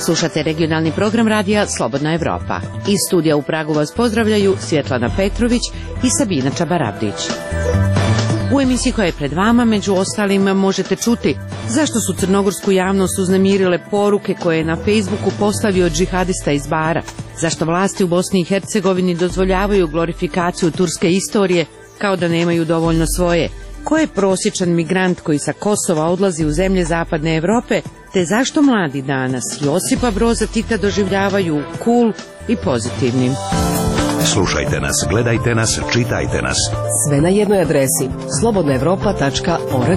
Slušate regionalni program radija Slobodna Evropa. Iz studija u Pragu vas pozdravljaju Svjetlana Petrović i Sabina Čabarabdić. U emisiji koja je pred vama, među ostalim, možete čuti zašto su crnogorsku javnost uznemirile poruke koje je na Facebooku postavio džihadista iz Bara, zašto vlasti u Bosni i Hercegovini dozvoljavaju glorifikaciju turske istorije kao da nemaju dovoljno svoje, ko je prosječan migrant koji sa Kosova odlazi u zemlje zapadne Evrope, te zašto mladi danas Josipa Broza Tita doživljavaju cool i pozitivnim. Slušajte nas, gledajte nas, čitajte nas. Sve na jednoj adresi slobodnaevropa.org.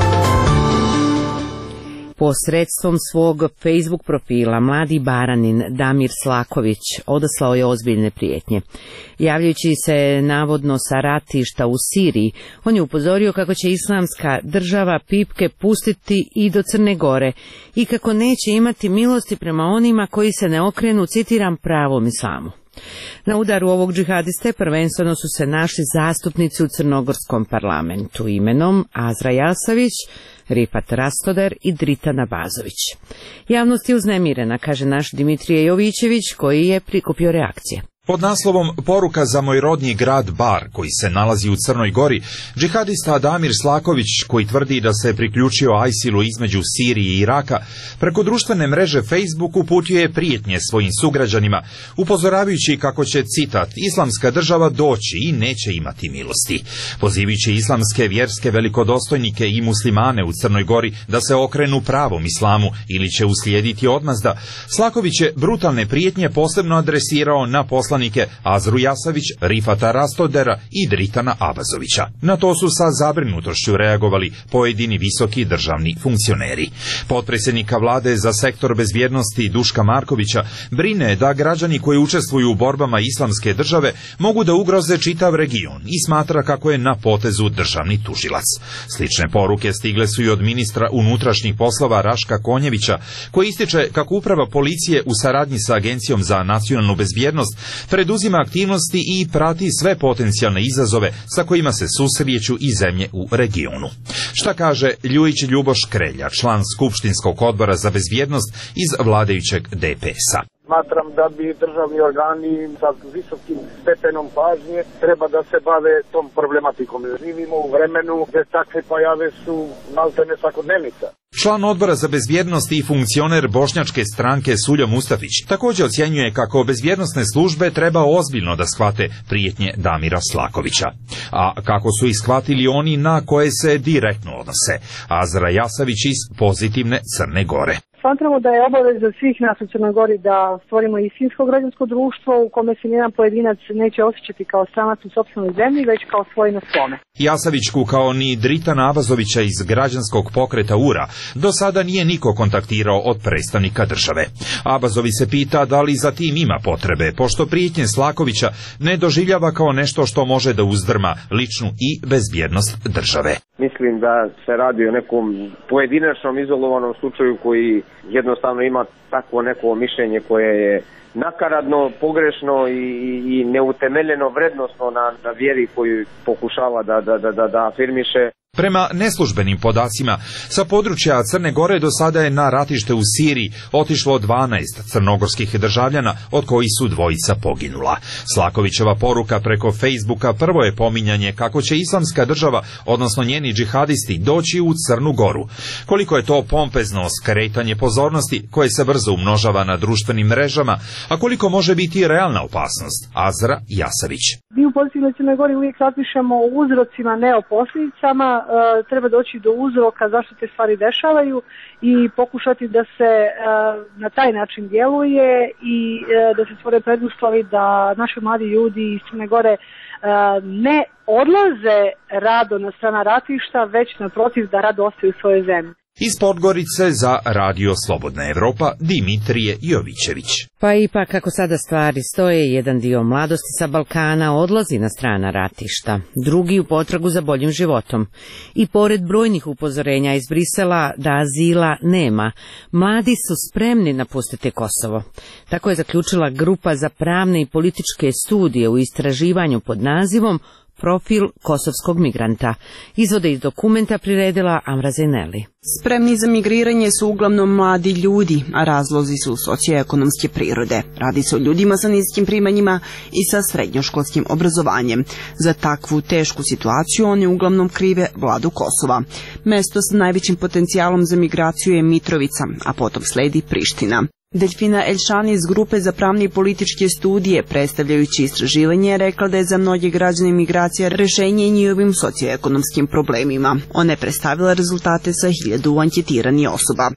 Posredstvom svog Facebook profila mladi Baranin Damir Slaković odaslao je ozbiljne prijetnje. Javljajući se navodno sa ratišta u Siriji, on je upozorio kako će Islamska država pipke pustiti i do Crne Gore i kako neće imati milosti prema onima koji se ne okrenu, citiram, pravom islamu. Na udaru ovog džihadiste prvenstveno su se našli zastupnici u crnogorskom parlamentu imenom Azra Jasavić, Rifat Rastoder i Dritan Abazović. Javnost je uznemirena, kaže naš Dimitrije Jovićević, koji je prikupio reakcije. Pod naslovom Poruka za moj rodni grad Bar, koji se nalazi u Crnoj Gori, džihadista Damir Slaković, koji tvrdi da se priključio ISIL-u između Sirije i Iraka, preko društvene mreže Facebook uputio je prijetnje svojim sugrađanima, upozoravajući kako će, citat, Islamska država doći i neće imati milosti. Pozivajući islamske vjerske velikodostojnike i muslimane u Crnoj Gori da se okrenu pravom islamu ili će uslijediti odmazda, Slaković je brutalne prijetnje posebno adresirao na poslanike Azru Jasavić, Rifata Rastodera i Dritana Abazovića. Na to su sa zabrinutošću reagovali pojedini visoki državni funkcioneri. Potpredsjednika vlade za sektor bezbjednosti Duška Markovića brine da građani koji učestvuju u borbama Islamske države mogu da ugroze čitav region i smatra kako je na potezu državni tužilac. Slične poruke stigle su i od ministra unutrašnjih poslova Raška Konjevića, koji ističe kako uprava policije u saradnji sa Agencijom za nacionalnu bezbjednost preduzima aktivnosti i prati sve potencijalne izazove sa kojima se susreću i zemlje u regionu. Šta kaže Ljujić Ljuboš Krelja, član Skupštinskog odbora za bezbjednost iz vladajućeg DPS-a? Smatram da bi državni organi sa visokim stepenom pažnje treba da se bave tom problematikom. Živimo u vremenu gdje takve pojave su maltene svakodnevnica. Član odbora za bezbjednost i funkcioner bošnjačke stranke Suljo Mustafić također ocjenjuje kako bezbjednosne službe treba ozbiljno da shvate prijetnje Damira Slakovića. A kako su ishvatili oni na koje se direktno odnose? Azra Jasavić iz Pozitivne Crne Gore. Smatramo da je obaveza svih nas u Crnoj Gori da stvorimo istinsko građansko društvo u kome se nijedan pojedinac neće osjećati kao stranac u sopstvenoj zemlji, već kao svoj na svome. Jasavićku kao ni Dritana Abazovića iz građanskog pokreta URA do sada nije niko kontaktirao od predstavnika države. Abazović se pita da li za tim ima potrebe, pošto prijetnje Slakovića ne doživljava kao nešto što može da uzdrma ličnu i bezbjednost države. Mislim da se radi o nekom pojedinačnom izolovanom slučaju koji jednostavno ima takvo neko mišljenje koje je nakaradno, pogrešno i neutemeljeno vrednosno na vjeri koju pokušava da afirmiše. Prema neslužbenim podacima, sa područja Crne Gore do sada je na ratište u Siriji otišlo 12 crnogorskih državljana, od kojih su dvojica poginula. Slakovićeva poruka preko Facebooka prvo je pominjanje kako će Islamska država, odnosno njeni džihadisti, doći u Crnu Goru. Koliko je to pompezno skretanje pozornosti koje se brzo umnožava na društvenim mrežama, a koliko može biti realna opasnost? Azra Jasavić. Mi u Pozitivnoj Crnoj Gori uvijek razmišljamo o uzrocima, ne o posljedicama. Treba doći do uzroka zašto te stvari dešavaju i pokušati da se na taj način djeluje i da se stvore preduslovi da naši mladi ljudi iz Crne Gore ne odlaze rado na strana ratišta, već naprotiv da rado ostaju u svojoj zemlji. Iz Podgorice za Radio Slobodna Evropa, Dimitrije Jovićević. Pa ipak, kako sada stvari stoje, jedan dio mladosti sa Balkana odlazi na strana ratišta, drugi u potragu za boljim životom. I pored brojnih upozorenja iz Brisela da azila nema, mladi su spremni napustiti Kosovo. Tako je zaključila grupa za pravne i političke studije u istraživanju pod nazivom profil kosovskog migranta. Izvode iz dokumenta priredila Amra Zeneli. Spremni za migriranje su uglavnom mladi ljudi, a razlozi su socioekonomske prirode. Radi se o ljudima sa niskim primanjima i sa srednjoškolskim obrazovanjem. Za takvu tešku situaciju oni uglavnom krive vladu Kosova. Mesto sa najvećim potencijalom za migraciju je Mitrovica, a potom sledi Priština. Delfina Elšani iz Grupe za pravne i političke studije, predstavljajući istraživanje, rekla da je za mnoge građane migracija rešenje njihovim socioekonomskim problemima. Ona je predstavila rezultate sa 1000 anketiranih osoba.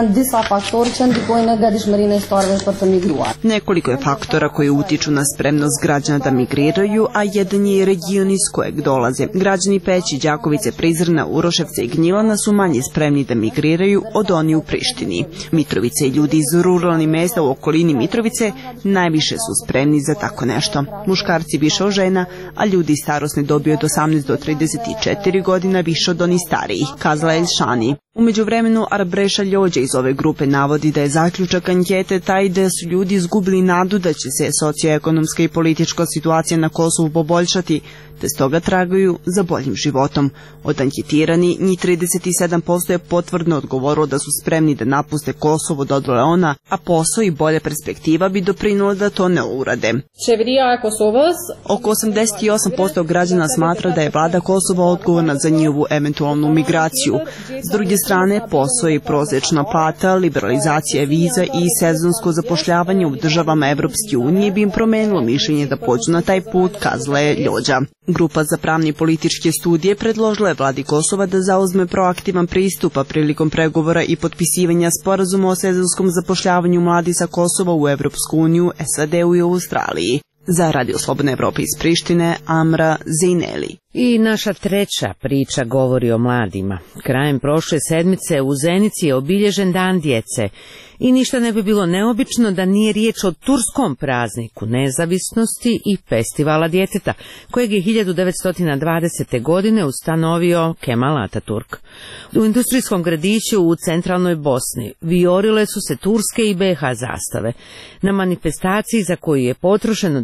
Nekoliko je faktora koji utiču na spremnost građana da migriraju, a jedan je region iz kojeg dolaze. Građani Peći, Đakovice, Prizrena, Uroševca i Gnjilana su manje spremni da migriraju od oni u Prištini. Mitrovica i ljudi iz ruralnih mesta u okolini Mitrovice najviše su spremni za tako nešto. Muškarci više od žena, a ljudi starosne dobi od 18 do 34 godina više od onih starijih, kazala Elšani. U međuvremenu Arbreša Ljođa iz ove grupe navodi da je zaključak ankete taj da su ljudi izgubili nadu da će se socioekonomska i politička situacija na Kosovu poboljšati, te stoga tragaju za boljim životom. Od anketirani, njih 37% je potvrdno odgovorilo da su spremni da napuste Kosovo, dodala ona, a posao i bolja perspektiva bi doprinula da to ne urade. Oko 88% građana smatra da je vlada Kosova odgovorna za njihovu eventualnu migraciju. S druge strane, posao i prosječna plata, liberalizacija viza i sezonsko zapošljavanje u državama Evropske unije bi im promenilo mišljenje da pođu na taj put, kazala je Ljođa. Grupa za pravne i političke studije predložila je vladi Kosova da zauzme proaktivan pristup prilikom pregovora i potpisivanja sporazuma o sezonskom zapošljavanju mladih sa Kosova u Evropsku uniju, SAD-u i Australiji. Za Radio Slobodne Evrope iz Prištine, Amra Zeneli. I naša treća priča govori o mladima. Krajem prošle sedmice u Zenici je obilježen Dan djece. I ništa ne bi bilo neobično da nije riječ o turskom prazniku nezavisnosti i festivala djeteta, kojeg je 1920. godine ustanovio Kemal Ataturk. U industrijskom gradiću u centralnoj Bosni vijorile su se turske i BiH zastave na manifestaciji za koju je potrošeno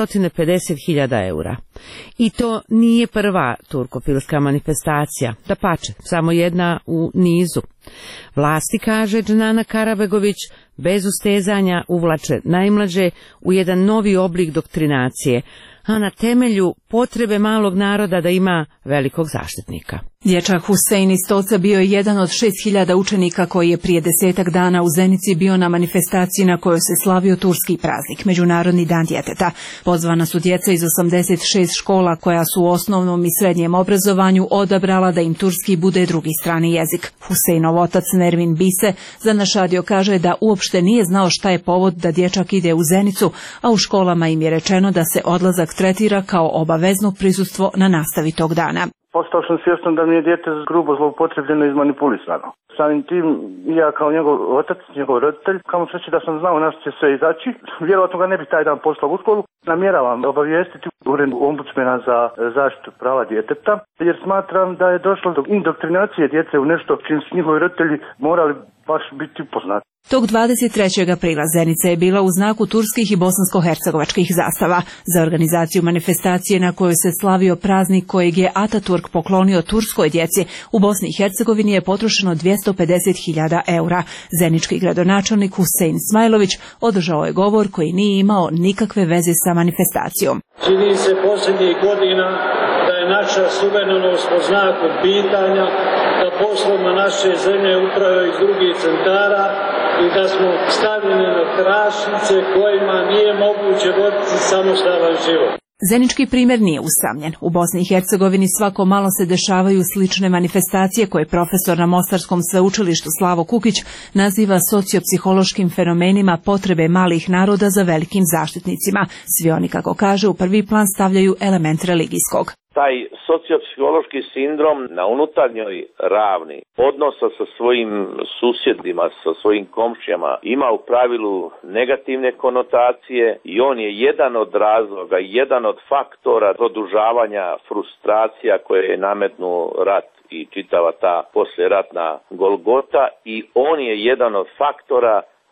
250.000 eura. I to nije prva turkofilska manifestacija, dapače, samo jedna u nizu. Vlasti, kaže Džanana Karabegović, bez ustezanja uvlače najmlađe u jedan novi oblik doktrinacije, a na temelju potrebe malog naroda da ima velikog zaštitnika. Dječak Husein iz Stoca bio je jedan od 6.000 učenika koji je prije 10 dana u Zenici bio na manifestaciji na kojoj se slavio turski praznik, Međunarodni dan djeteta. Pozvana su djeca iz 86 škola koja su u osnovnom i srednjem obrazovanju odabrala da im turski bude drugi strani jezik. Huseinov otac Nervin Bise za naš radio kaže da uopšte nije znao šta je povod da dječak ide u Zenicu, a u školama im je rečeno da se odlazak tretira kao obavezno prisustvo na nastavi tog dana. Postao sam svjestan da mi je dijete grubo zloupotrebljeno i izmanipulisano. Samim tim, ja kao njegov otac, njegov roditelj, kamo sreće da sam znao na što će sve izaći, vjerojatno ga ne bi taj dan poslao u školu. Namjeravam obavijestiti ured ombudsmena za zaštitu prava djeteta, jer smatram da je došlo do indoktrinacije djece u nešto čim su njihovi roditelji morali baš biti upoznati. Tog 23. aprila Zenica je bila u znaku turskih i bosansko-hercegovačkih zastava. Za organizaciju manifestacije na kojoj se slavio praznik kojeg je Ataturk poklonio turskoj djeci, u Bosni i Hercegovini je potrošeno 250.000 eura. Zenički gradonačelnik Husein Smajlović održao je govor koji nije imao nikakve veze sa manifestacijom. Čini se posljednjih godina da je naša suverenost po znaku pitanja, da poslovima naše zemlje upravljaju iz drugih centara i da smo stavljeni na tračnice kojima nije moguće voditi samostalan život. Zenički primjer nije usamljen. U Bosni i Hercegovini svako malo se dešavaju slične manifestacije koje profesor na Mostarskom sveučilištu Slavo Kukić naziva sociopsihološkim fenomenima potrebe malih naroda za velikim zaštitnicima. Svi oni, kako kaže, u prvi plan stavljaju element religijskog. Taj sociopsihološki sindrom na unutarnjoj ravni odnosa sa svojim susjedima, sa svojim komšijama ima u pravilu negativne konotacije i on je jedan od razloga, jedan od faktora produžavanja frustracija koje je nametnuo rat i čitava ta poslijeratna golgota i on je jedan od faktora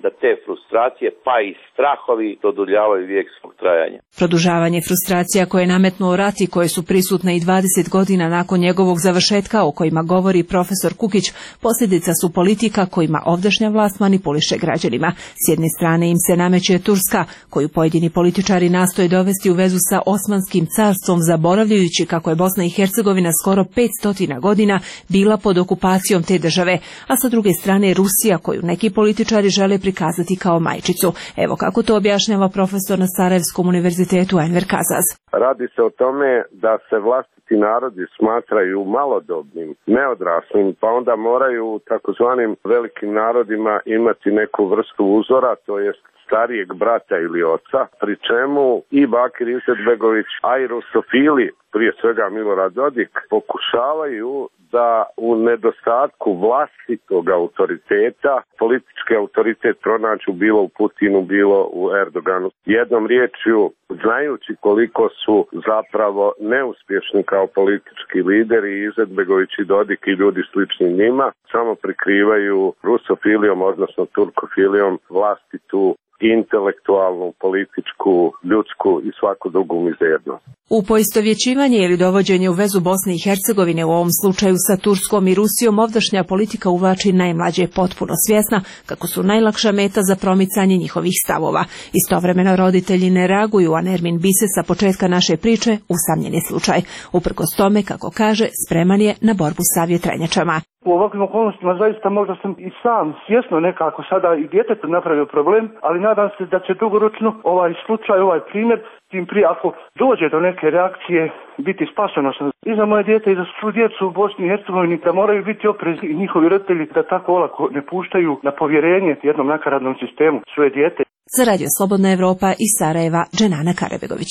da te frustracije pa i strahovi doduljavaju vijek svog trajanja. Produžavanje frustracija koje je nametnuo rat i koje su prisutne i 20 godina nakon njegovog završetka, o kojima govori profesor Kukić, posljedica su politika kojima ovdašnja vlast manipuliše građanima. S jedne strane im se nameće Turska, koju pojedini političari nastoje dovesti u vezu sa Osmanskim carstvom, zaboravljajući kako je Bosna i Hercegovina skoro 500 godina bila pod okupacijom te države, a sa druge strane Rusija, koju neki političari žele prikazati kao majčicu. Evo kako to objašnjava profesor na Sarajevskom univerzitetu Enver Kazaz. Radi se o tome da se vlastiti narodi smatraju malodobnim, neodraslim, pa onda moraju u takozvanim velikim narodima imati neku vrstu uzora, to jest starijeg brata ili oca, pri čemu i Bakir Izetbegović, a i rusofili, prije svega Milorad Dodik, pokušavaju da u nedostatku vlastitog autoriteta, politički autoritet pronađu bilo u Putinu, bilo u Erdoganu. Jednom riječju, znajući koliko su zapravo neuspješni kao politički lideri, Izetbegović i Dodik i ljudi slični njima, samo prikrivaju rusofilijom, odnosno turkofilijom, vlastitu intelektualnu, političku, ljudsku i svaku drugu mizernost. U poistovjećivanje ili dovođenje u vezu Bosne i Hercegovine, u ovom slučaju sa Turskom i Rusijom, ovdašnja politika uvlači najmlađe, potpuno svjesna kako su najlakša meta za promicanje njihovih stavova. Istovremeno roditelji ne reaguju, a Nermin Bise sa početka naše priče usamljeni slučaj. Uprkos tome, kako kaže, spreman je na borbu sa vjetrenjačama. U ovakvim okolnostima zaista možda sam i sam svjesno nekako sada i djetetu napravio problem, ali nadam se da će dugoročno ovaj slučaj, ovaj primjer, tim prije ako dođe do neke reakcije, biti spasonosan i za moje dijete i za svu djecu u Bosni i Hercegovini, da moraju biti oprezni i njihovi roditelji da tako olako ne puštaju na povjerenje jednom nakaradnom sistemu svoje dijete. Za Radio Slobodna Evropa iz Sarajeva, Dženana Karabegović.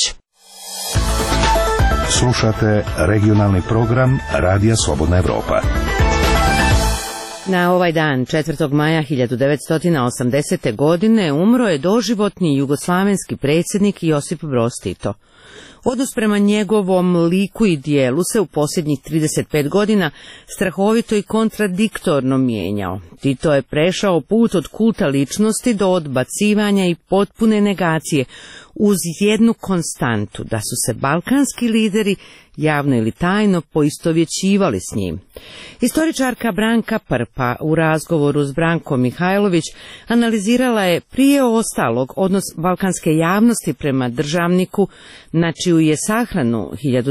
Slušate regionalni program Radija Slobodna Evropa. Na ovaj dan, 4. maja 1980. godine, umro je doživotni jugoslavenski predsjednik Josip Broz Tito. Odnos prema njegovom liku i dijelu se u posljednjih 35 godina strahovito i kontradiktorno mijenjao. Tito je prešao put od kulta ličnosti do odbacivanja i potpune negacije, uz jednu konstantu, da su se balkanski lideri javno ili tajno poistovjećivali s njim. Historičarka Branka Prpa u razgovoru s Brankom Mihajlović analizirala je prije ostalog odnos balkanske javnosti prema državniku, na čiju je sahranu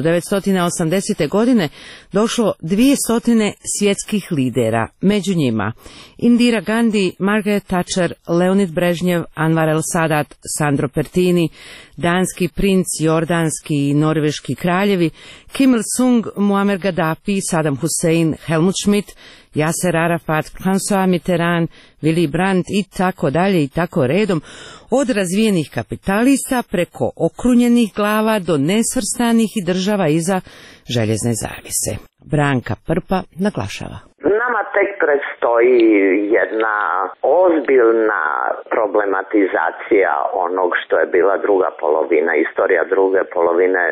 1980. godine došlo 200 svjetskih lidera, među njima Indira Gandhi, Margaret Thatcher, Leonid Brežnjev, Anwar el-Sadat, Sandro Pertini, danski princ, jordanski i norveški kraljevi, Kim Il-sung, Muammar Gaddafi, Saddam Hussein, Helmut Schmidt, Yasser Arafat, François Mitterrand, Willy Brandt i tako redom, od razvijenih kapitalista preko okrunjenih glava do nesvrstanih i država iza željezne zavjese. Branka Prpa naglašava. Nama tek predstoji jedna ozbiljna problematizacija onog što je bila druga polovina, istorija druge polovine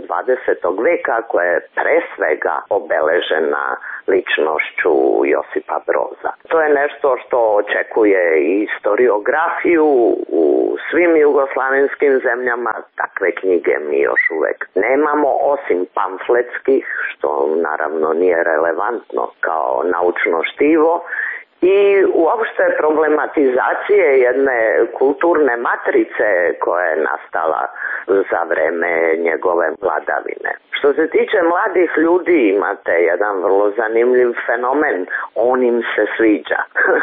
20. veka, koja je pre svega obeležena ličnošću Josipa Broza. To je nešto što očekuje i historiografiju u svim jugoslavenskim zemljama. Takve knjige mi još uvek nemamo, osim pamfletskih, što naravno nije relevantno kao naučno štivo, i uopšte problematizacije jedne kulturne matrice koja je nastala za vreme njegove vladavine. Što se tiče mladih ljudi, imate jedan vrlo zanimljiv fenomen, on im se sviđa.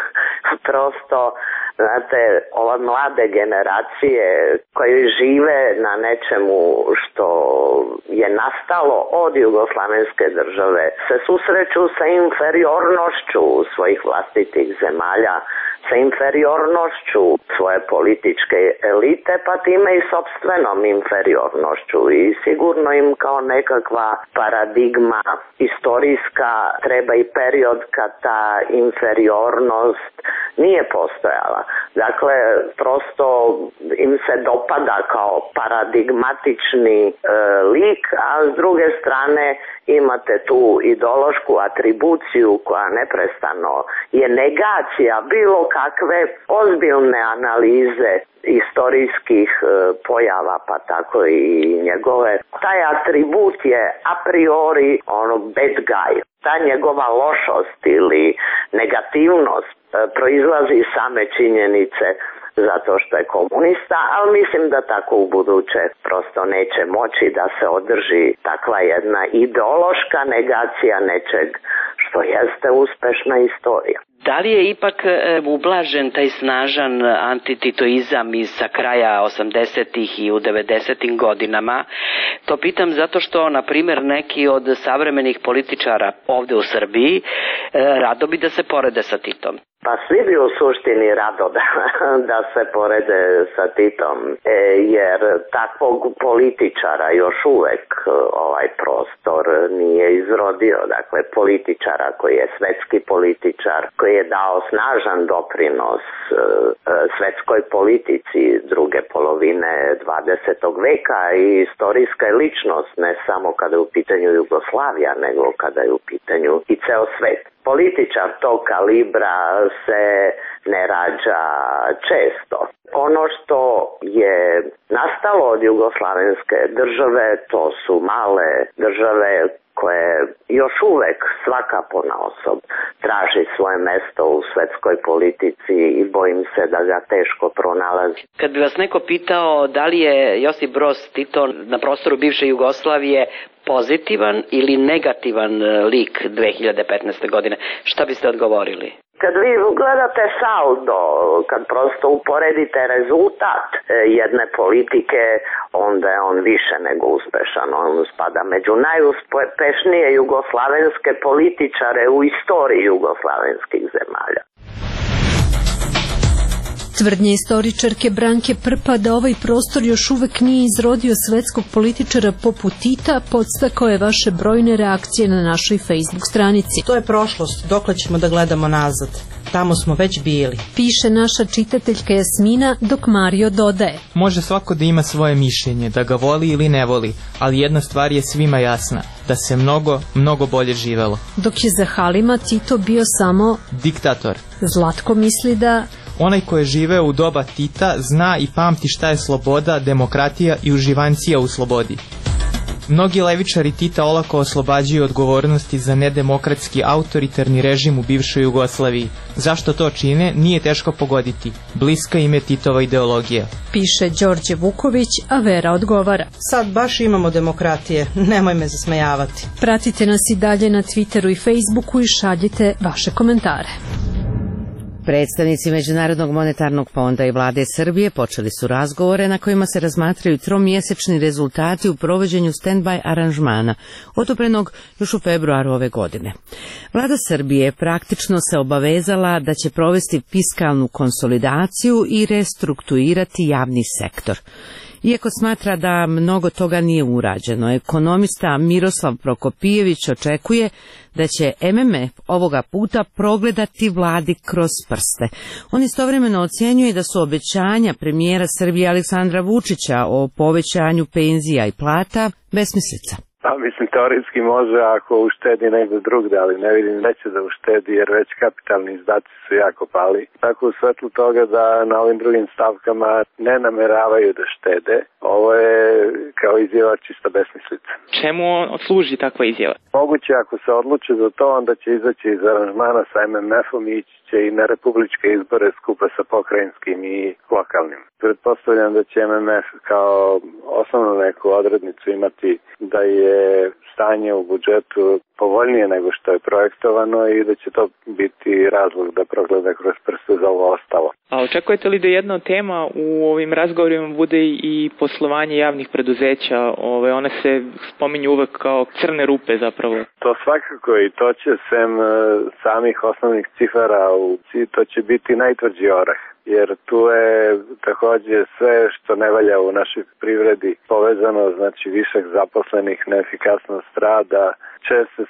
Prosto, znate, ove mlade generacije koje žive na nečemu što je nastalo od jugoslavenske države se susreću sa inferiornošću svojih vlastitih zemalja, sa inferiornošću svoje političke elite, pa time i sopstvenom inferiornošću, i sigurno im kao nekakva paradigma istorijska treba i period kad ta inferiornost nije postojala. Dakle, prosto im se dopada kao paradigmatični lik, a s druge strane imate tu ideološku atribuciju koja neprestano je negacija bilo kakve ozbiljne analize istorijskih pojava, pa tako i njegove. Taj atribut je a priori bad guy. Ta njegova lošost ili negativnost proizlazi iz same činjenice zato što je komunista, ali mislim da tako u buduće prosto neće moći da se održi takva jedna ideološka negacija nečeg što jeste uspešna istorija. Da li je ipak ublažen taj snažan antititoizam sa kraja 80-ih i u 90-im godinama? To pitam zato što, na primjer, neki od savremenih političara ovde u Srbiji rado bi da se porede sa Titom. Pa svi bi u suštini rado da se porede sa Titom, jer takvog političara još uvek ovaj prostor nije izrodio. Dakle, političara koji je svetski političar, koji je dao snažan doprinos svetskoj politici druge polovine 20. veka i istorijska je ličnost, ne samo kada je u pitanju Jugoslavija, nego kada je u pitanju i ceo svet. Političar tog kalibra se ne rađa često. Ono što je nastalo od jugoslavenske države, to su male države koje još uvek svaka ponaosob traži svoje mesto u svetskoj politici i bojim se da ga teško pronalazi. Kad bi vas neko pitao da li je Josip Broz Tito na prostoru bivše Jugoslavije pozitivan ili negativan lik 2015. godine, šta biste odgovorili? Kad vi gledate saldo, kad prosto uporedite rezultat jedne politike, onda je on više nego uspešan. On spada među najuspešnije jugoslavenske političare u istoriji jugoslavenskih zemalja. Tvrdnje istoričarke Branke Prpa da ovaj prostor još uvek nije izrodio svetskog političara poput Tita podstakao je vaše brojne reakcije na našoj Facebook stranici. To je prošlost, dokle ćemo da gledamo nazad. Tamo smo već bili. Piše naša čitateljka Jasmina, dok Mario dodaje. Može svako da ima svoje mišljenje, da ga voli ili ne voli, ali jedna stvar je svima jasna, da se mnogo bolje živelo. Dok je za Halima Tito bio samo diktator. Zlatko misli da onaj ko je živeo u doba Tita zna i pamti šta je sloboda, demokratija i uživancija u slobodi. Mnogi levičari Tita olako oslobađaju odgovornosti za nedemokratski autoritarni režim u bivšoj Jugoslaviji. Zašto to čine, nije teško pogoditi. Bliska im je Titova ideologija. Piše Đorđe Vuković, a Vera odgovara. Sad baš imamo demokratije, nemoj me zasmejavati. Pratite nas i dalje na Twitteru i Facebooku i šaljite vaše komentare. Predstavnici Međunarodnog monetarnog fonda i vlade Srbije počeli su razgovore na kojima se razmatraju tromjesečni rezultati u provođenju stand-by aranžmana, odobrenog još u februaru ove godine. Vlada Srbije praktično se obavezala da će provesti fiskalnu konsolidaciju i restrukturirati javni sektor. Iako smatra da mnogo toga nije urađeno, ekonomista Miroslav Prokopijević očekuje da će MMF ovoga puta progledati vladi kroz prste. On istovremeno ocjenjuje da su obećanja premijera Srbije Aleksandra Vučića o povećanju penzija i plata besmislica. Pa mislim, teoretski može ako uštedi negde drugde, ali ne vidim da će da uštedi jer već kapitalni izdaci su jako pali. Tako u svetlu toga da na ovim drugim stavkama ne nameravaju da štede, ovo je kao izjava čista besmislica. Čemu služi takva izjava? Moguće ako se odluče za to, onda će izaći iz aranžmana sa MMF-om i ići će i na republičke izbore skupa sa pokrajinskim i lokalnim. Pretpostavljam da će MMF kao osnovnu neku odrednicu imati da je stanje u budžetu povoljnije nego što je projektovano i da će to biti razlog da progleda kroz prste za ovo ostalo. A očekujete li da jedna od tema u ovim razgovorima bude i poslovanje javnih preduzeća? One se spominju uvek kao crne rupe zapravo. To svakako i to će sem samih osnovnih cifara, to će biti najtvrđi orah. Jer tu je takođe sve što ne valja u našoj privredi povezano, znači višak zaposlenih, neefikasnost rada, česte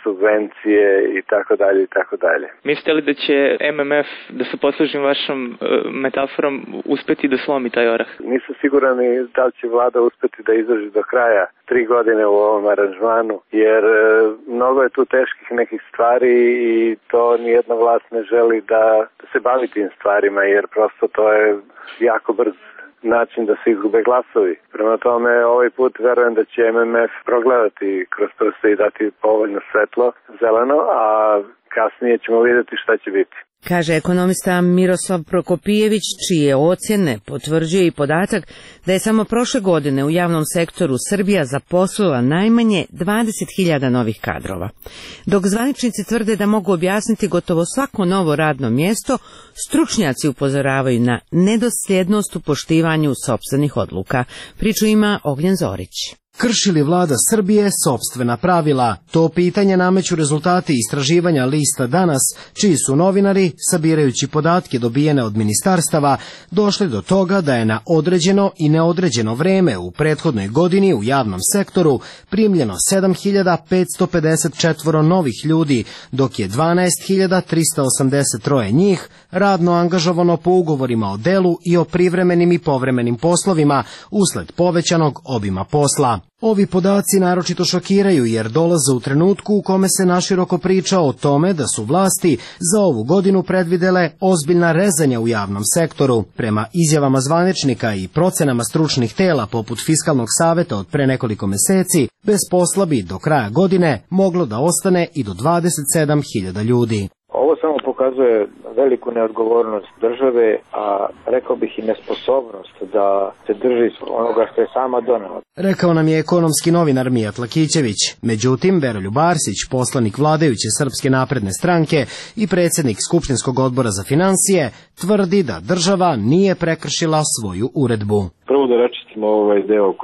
subvencije i tako dalje i tako dalje. Mislite li da će MMF, da se poslužim vašom metaforom, uspeti da slomi taj orah? Nisam siguran i da li će vlada uspeti da izdrži do kraja 3 godine u ovom aranžmanu, jer mnogo je tu teških nekih stvari i to nijedna vlast ne želi da se bavi tim stvarima, jer prosto to je jako brz način da se izgube glasovi. Prema tome, ovaj put verujem da će MMF progledati kroz prste i dati povoljno svetlo, zeleno, a kasnije ćemo vidjeti šta će biti. Kaže ekonomista Miroslav Prokopijević, čije ocjene potvrđuje i podatak da je samo prošle godine u javnom sektoru Srbija zaposlila najmanje 20.000 novih kadrova. Dok zvaničnici tvrde da mogu objasniti gotovo svako novo radno mjesto, stručnjaci upozoravaju na nedosljednost u poštivanju sopstvenih odluka. Priču ima Ognjen Zorić. Krši li vlada Srbije sopstvena pravila? To pitanje nameću rezultati istraživanja lista Danas, čiji su novinari, sabirajući podatke dobijene od ministarstava, došli do toga da je na određeno i neodređeno vreme u prethodnoj godini u javnom sektoru primljeno 7.554 novih ljudi, dok je 12.383 njih radno angažovano po ugovorima o delu i o privremenim i povremenim poslovima usled povećanog obima posla. Ovi podaci naročito šokiraju jer dolaze u trenutku u kome se naširoko priča o tome da su vlasti za ovu godinu predvidele ozbiljna rezanja u javnom sektoru. Prema izjavama zvaničnika i procenama stručnih tela poput Fiskalnog saveta od pre nekoliko meseci, bez posla bi do kraja godine moglo da ostane i do 27.000 ljudi. Ovo samo pokazuje veliku neodgovornost države, a rekao bih i nesposobnost da se drži onoga što je sama donela. Rekao nam je ekonomski novinar Mijat Lakićević. Međutim, Veroljub Arsić, poslanik vladajuće Srpske napredne stranke i predsjednik Skupštinskog odbora za finansije, tvrdi da država nije prekršila svoju uredbu. Prvo da račistimo ovaj deo oko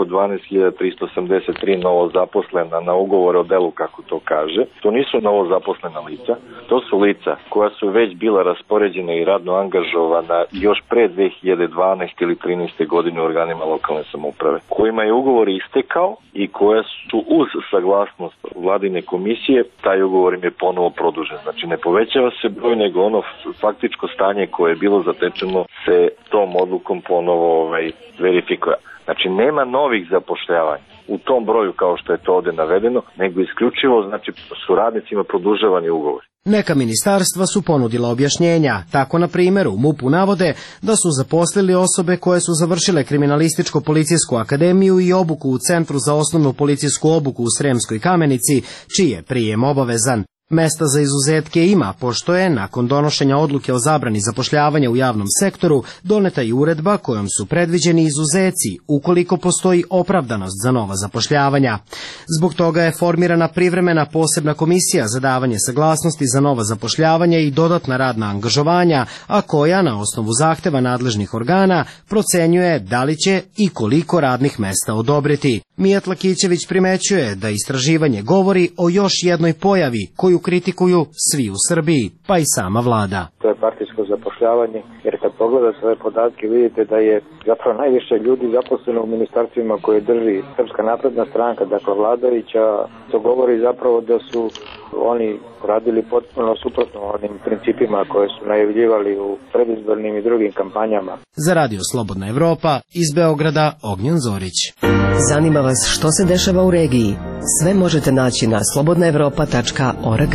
12.383 novo zaposlena na ugovor o delu, kako to kaže. To nisu novo zaposlena lica, to su lica koja su već bila raspoređena i radno angažovana još pre 2012. ili 13. godine u organima lokalne samouprave, kojima je ugovor istekao i koja su uz saglasnost vladine komisije, taj ugovor im je ponovo produžen. Znači ne povećava se broj, nego ono faktičko stanje koje je bilo zatečeno se tom odlukom ponovo verifikuje. Znači nema novih zapošljavanja u tom broju kao što je to ovdje navedeno, nego isključivo znači su radnicima produžavani ugovor. Neka ministarstva su ponudila objašnjenja. Tako, na primjer, u MUP-u navode da su zaposlili osobe koje su završile Kriminalističko-policijsku akademiju i obuku u Centru za osnovnu policijsku obuku u Sremskoj Kamenici, čiji je prijem obavezan. Mesta za izuzetke ima, pošto je, nakon donošenja odluke o zabrani zapošljavanja u javnom sektoru, doneta i uredba kojom su predviđeni izuzeci ukoliko postoji opravdanost za nova zapošljavanja. Zbog toga je formirana privremena posebna komisija za davanje saglasnosti za nova zapošljavanja i dodatna radna angažovanja, a koja na osnovu zahteva nadležnih organa procenjuje da li će i koliko radnih mesta odobriti. Mijat Lakićević primećuje da istraživanje govori o još jednoj pojavi koju kritikuju svi u Srbiji, pa i sama vlada. To je partijsko zapošljavanje, jer kad pogledate ove podatke vidite da je zapravo najviše ljudi zaposleno u ministarstvima koje drži Srpska napredna stranka, dakle vladajuća. To govori zapravo da su oni radili potpuno suprotno onim principima koje su najavljivali u predizbornim i drugim kampanjama. Za Radio Slobodna Evropa, iz Beograda, Ognjen Zorić. Zanima vas što se dešava u regiji? Sve možete naći na slobodnaevropa.org.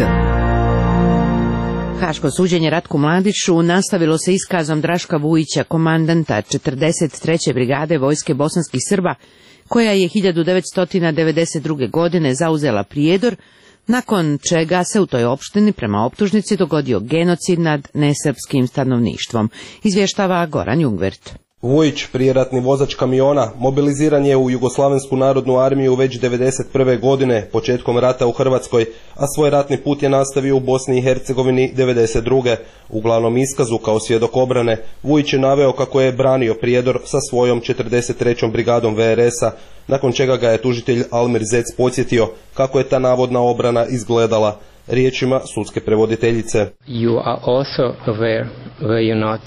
Haško suđenje Ratku Mladiću nastavilo se iskazom Draška Vujića, komandanta 43. brigade Vojske bosanskih Srba, koja je 1992. godine zauzela Prijedor, nakon čega se u toj opštini prema optužnici dogodio genocid nad nesrpskim stanovništvom, izvještava Goran Jungvert. Vujić, prijeratni vozač kamiona, mobiliziran je u Jugoslavensku narodnu armiju već 1991. godine, početkom rata u Hrvatskoj, a svoj ratni put je nastavio u Bosni i Hercegovini 1992. U glavnom iskazu kao svjedok obrane, Vujić je naveo kako je branio Prijedor sa svojom 43. brigadom VRS-a, nakon čega ga je tužitelj Almir Zec podsjetio kako je ta navodna obrana izgledala. Riječima sudske prevoditeljice. You are also aware, were you not,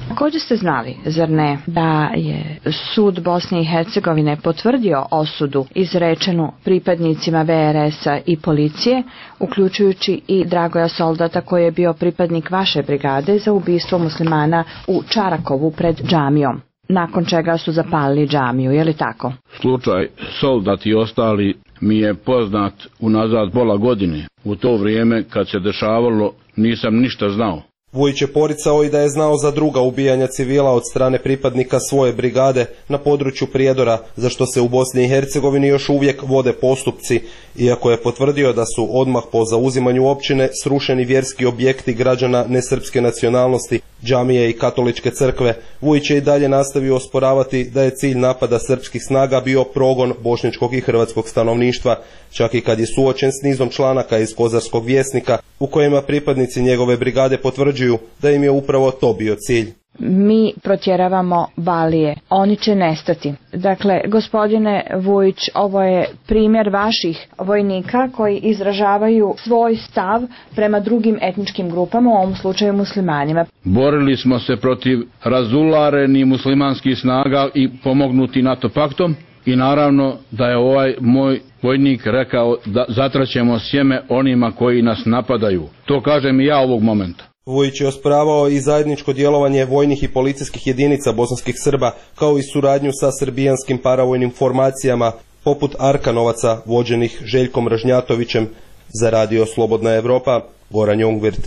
Također ste znali, zar ne, da je sud Bosne i Hercegovine potvrdio osudu izrečenu pripadnicima VRS-a i policije, uključujući i Dragoja Soldata koji je bio pripadnik vaše brigade za ubistvo muslimana u Čarakovu pred džamijom, nakon čega su zapalili džamiju, je li tako? Slučaj Soldat i ostali mi je poznat unazad pola godine. U to vrijeme kad se dešavalo nisam ništa znao. Vujić je poricao i da je znao za druga ubijanja civila od strane pripadnika svoje brigade na području Prijedora, za što se u Bosni i Hercegovini još uvijek vode postupci, iako je potvrdio da su odmah po zauzimanju općine srušeni vjerski objekti građana nesrpske nacionalnosti, džamije i katoličke crkve. Vujić je i dalje nastavio osporavati da je cilj napada srpskih snaga bio progon bošnjačkog i hrvatskog stanovništva, čak i kad je suočen s nizom članaka iz Kozarskog vjesnika, u kojima pripadnici njegove brigade potvrđuju da im je upravo to bio cilj. Mi protjeravamo Balije, oni će nestati. Dakle, gospodine Vujić, ovo je primjer vaših vojnika koji izražavaju svoj stav prema drugim etničkim grupama, u ovom slučaju muslimanima. Borili smo se protiv razularenih muslimanskih snaga i pomognuti NATO paktom i naravno da je ovaj moj vojnik rekao da zatraćemo sjeme onima koji nas napadaju. To kažem i ja ovog momenta. Vujić je osporavao i zajedničko djelovanje vojnih i policijskih jedinica bosanskih Srba, kao i suradnju sa srbijanskim paravojnim formacijama, poput Arkanovaca vođenih Željkom Ražnjatovićem. Za radio Slobodna Evropa, Goran Jongvirt.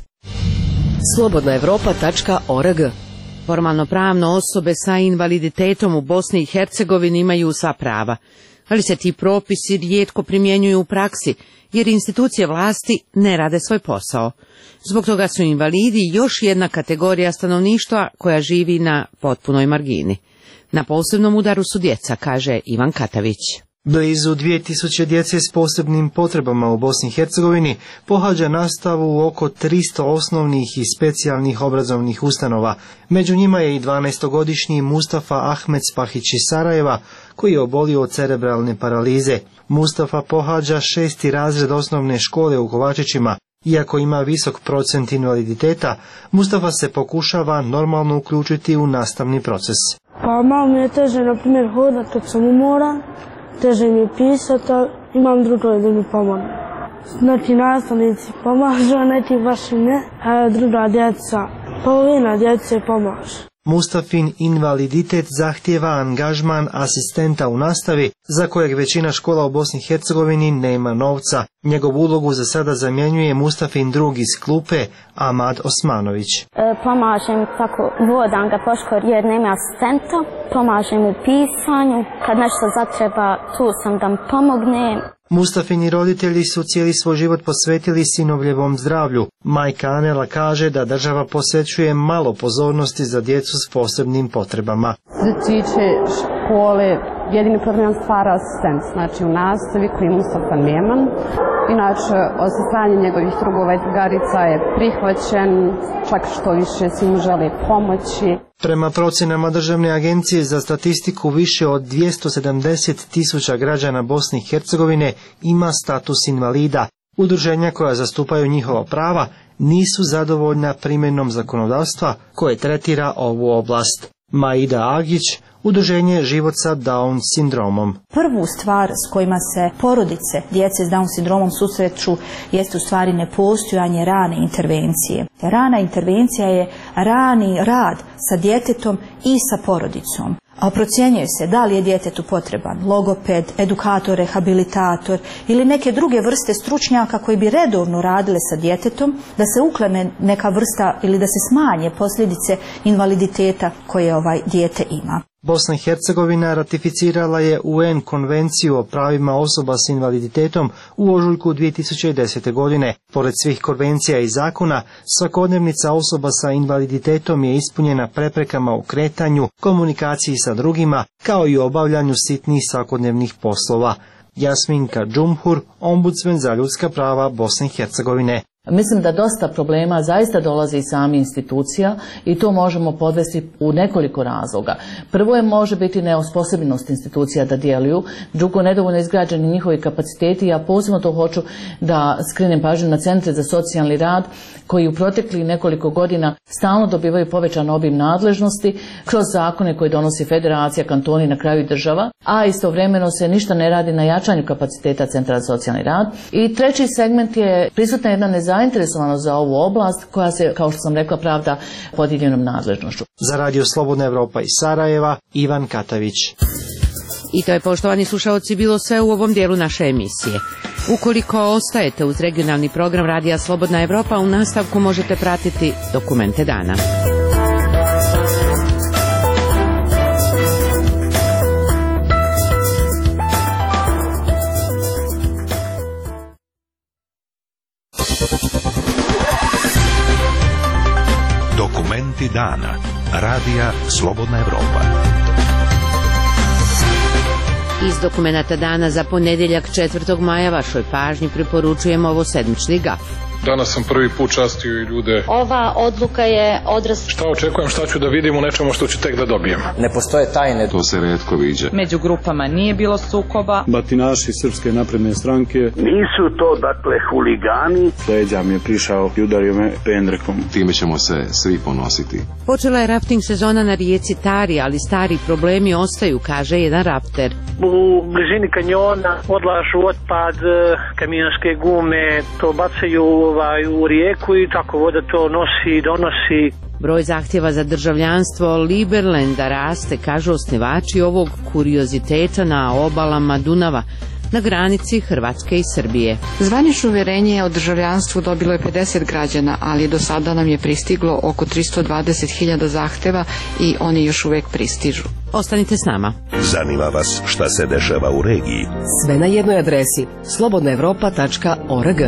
slobodnaevropa.org. Formalno pravno osobe sa invaliditetom u Bosni i Hercegovini imaju sva prava, ali se ti propisi rijetko primjenjuju u praksi, jer institucije vlasti ne rade svoj posao. Zbog toga su invalidi još jedna kategorija stanovništva koja živi na potpunoj margini. Na posebnom udaru su djeca, kaže Ivan Katavić. Blizu 2000 djece s posebnim potrebama u Bosni i Hercegovini pohađa nastavu u oko 300 osnovnih i specijalnih obrazovnih ustanova. Među njima je i 12-godišnji Mustafa Ahmed Spahić iz Sarajeva, koji je obolio od cerebralne paralize. Mustafa pohađa 6. razred osnovne škole u Kovačićima. Iako ima visok procent invaliditeta, Mustafa se pokušava normalno uključiti u nastavni proces. Pa malo mi je teže, na primjer, hodati kad sam umoran, teže mi je pisati, imam drugo da mi pomogne. Neki nastavnici pomažu, a neki baš i ne, a druga djeca, polovina djece pomaže. Mustafin invaliditet zahtijeva angažman asistenta u nastavi, za kojeg većina škola u Bosni i Hercegovini nema novca. Njegovu ulogu za sada zamjenjuje Mustafin drug iz klupe, Ahmad Osmanović. Pomažem tako, vodam ga po školi jer nema asistenta, pomažem u pisanju, kad nešto zatreba tu sam da mu pomognem. Mustafini roditelji su cijeli svoj život posvetili sinovljevom zdravlju. Majka Anela kaže da država posvećuje malo pozornosti za djecu s posebnim potrebama. Što se tiče škole, jedini problem stvara asistent, znači u nastavi koji Mustafa nema. Inače, osjećanje njegovih drugova i drugarica je prihvaćen, čak što više svi mu žele pomoći. Prema procjenama Državne agencije za statistiku, više od 270.000 građana Bosne i Hercegovine ima status invalida. Udruženja koja zastupaju njihova prava nisu zadovoljna primjenom zakonodavstva koje tretira ovu oblast. Maida Agić, Udruženje Život sa Down sindromom. Prvu stvar s kojima se porodice djece s Down sindromom susreću jeste u stvari nepostojanje rane intervencije. Rana intervencija je rani rad sa djetetom i sa porodicom. A procjenjuje se da li je djetetu potreban logoped, edukator, rehabilitator ili neke druge vrste stručnjaka koji bi redovno radile sa djetetom, da se uklone neka vrsta ili da se smanje posljedice invaliditeta koje dijete ima. Bosna i Hercegovina ratificirala je UN konvenciju o pravima osoba s invaliditetom u ožujku 2010. godine. Pored svih konvencija i zakona, svakodnevnica osoba sa invaliditetom je ispunjena preprekama u kretanju, komunikaciji sa drugima, kao i obavljanju sitnih svakodnevnih poslova. Jasminka Džumhur, ombudsman za ljudska prava Bosne i Hercegovine. Mislim da dosta problema zaista dolazi iz samih institucija i to možemo podvesti u nekoliko razloga. Prvo je može biti neosposobljenost institucija da djeluju, drugo nedovoljno izgrađeni njihovi kapaciteti. Ja posebno to hoću da skrenem pažnju na centre za socijalni rad koji u proteklih nekoliko godina stalno dobivaju povećan obim nadležnosti kroz zakone koje donosi federacija, kantoni, na kraju i država, a istovremeno se ništa ne radi na jačanju kapaciteta centra za socijalni rad. I treći segment je prisutna jedna nezainteresovanost za ovu oblast koja se, kao što sam rekla, pravda podijeljenom nadležnošću. Za Radio Slobodna Evropa iz Sarajeva, Ivan Katavić. I to je, poštovani slušaoci, bilo sve u ovom dijelu naše emisije. Ukoliko ostajete uz regionalni program Radija Slobodna Evropa, u nastavku možete pratiti Dokumente dana. Dokumenti dana. Radija Slobodna Evropa. Iz Dokumenata dana za ponedjeljak 4. maja vašoj pažnji preporučujemo ovo sedmični gaf. Danas sam prvi put častio i ljude. Ova odluka je odraz... Šta očekujem, šta ću da vidim u nečemu što ću tek da dobijem. Ne postoje tajne. To se retko viđa. Među grupama nije bilo sukoba. Batinaši Srpske napredne stranke. Nisu to, dakle, huligani. Leđa mi je prišao i udario me pendrekom. Time ćemo se svi ponositi. Počela je rafting sezona na rijeci Tari, ali stari problemi ostaju, kaže jedan rafter. U blizini kanjona odlažu otpad, kamionske gume, to bacaju u rijeku i tako voda to nosi i donosi. Broj zahtjeva za državljanstvo Liberlanda raste, kažu osnivači ovog kurioziteta na obalama Dunava, na granici Hrvatske i Srbije. Zvanično uvjerenje o državljanstvu dobilo je 50 građana, ali do sada nam je pristiglo oko 320.000 zahtjeva i oni još uvijek pristižu. Ostanite s nama. Zanima vas šta se dešava u regiji? Sve na jednoj adresi slobodnaevropa.org.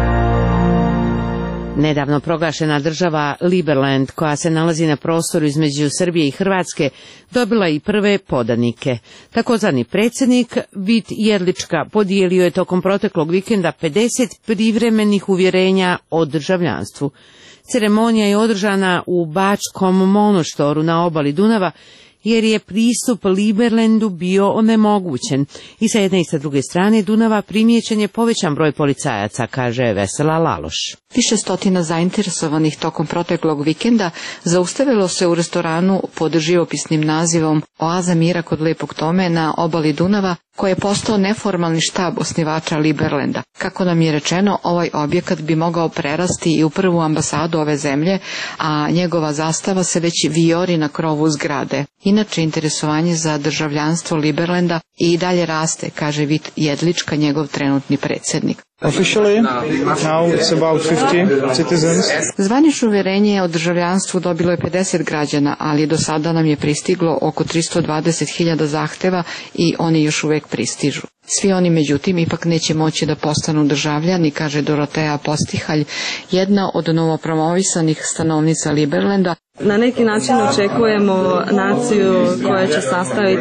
Nedavno proglašena država Liberland, koja se nalazi na prostoru između Srbije i Hrvatske, dobila i prve podanike. Takozvani predsjednik Vit Jedlička podijelio je tokom proteklog vikenda 50 privremenih uvjerenja o državljanstvu. Ceremonija je održana u Bačkom Monoštoru na obali Dunava, jer je pristup Liberlandu bio onemogućen. I sa jedne i sa druge strane Dunava primijećen je povećan broj policajaca, kaže Vesela Laloš. Više stotina zainteresovanih tokom proteklog vikenda zaustavilo se u restoranu pod živopisnim nazivom Oaza mira kod Lepog Tome na obali Dunava, koji je postao neformalni štab osnivača Liberlanda. Kako nam je rečeno, ovaj objekat bi mogao prerasti i u prvu ambasadu ove zemlje, a njegova zastava se već vijori na krovu zgrade. Inače, interesovanje za državljanstvo Liberlanda i dalje raste, kaže Vit Jedlička, njegov trenutni predsjednik. Officially, now it's about 50 citizens. Zvanično uvjerenje o državljanstvu dobilo je 50 građana, ali do sada nam je pristiglo oko 320.000 zahtjeva i oni još uvijek pristižu. Svi oni, međutim, ipak neće moći da postanu državljani, kaže Doroteja Postihalj, jedna od novopromovisanih stanovnica Liberlanda. Na neki način očekujemo naciju koja će sastaviti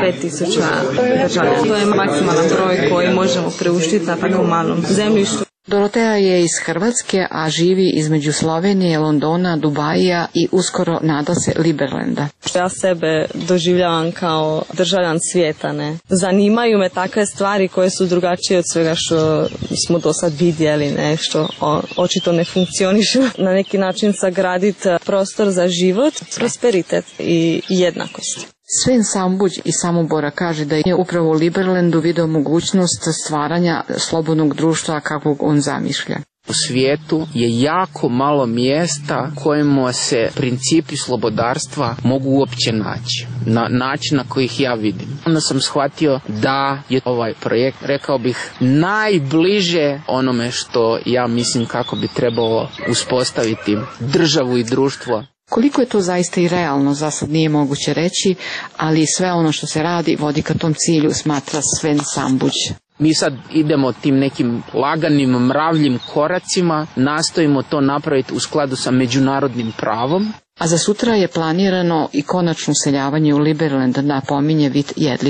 35.000 državljana. To je maksimalan broj koji možemo priuštiti na tako malom zemljištu. Doroteja je iz Hrvatske, a živi između Slovenije, Londona, Dubaija i uskoro nada se Liberlanda. Ja sebe doživljavam kao državljan svijeta, ne. Zanimaju me takve stvari koje su drugačije od svega što smo do sad vidjeli, nešto očito ne funkcioniše. Na neki način sagraditi prostor za život, prosperitet i jednakost. Sven Sambuđ iz Samobora kaže da je upravo u Liberlandu video mogućnost stvaranja slobodnog društva kakvog on zamišlja. U svijetu je jako malo mjesta kojima se principi slobodarstva mogu uopće naći, na način na koji ih ja vidim. Onda sam shvatio da je ovaj projekt, rekao bih, najbliže onome što ja mislim kako bi trebalo uspostaviti državu i društvo. Koliko je to zaista i realno, za sad nije moguće reći, ali sve ono što se radi vodi ka tom cilju, smatra Sven Sambuđ. Mi sad idemo tim nekim laganim, mravljim koracima, nastojimo to napraviti u skladu sa međunarodnim pravom. A za sutra je planirano i konačno useljavanje u Liberland, napominje Vit Jedlička.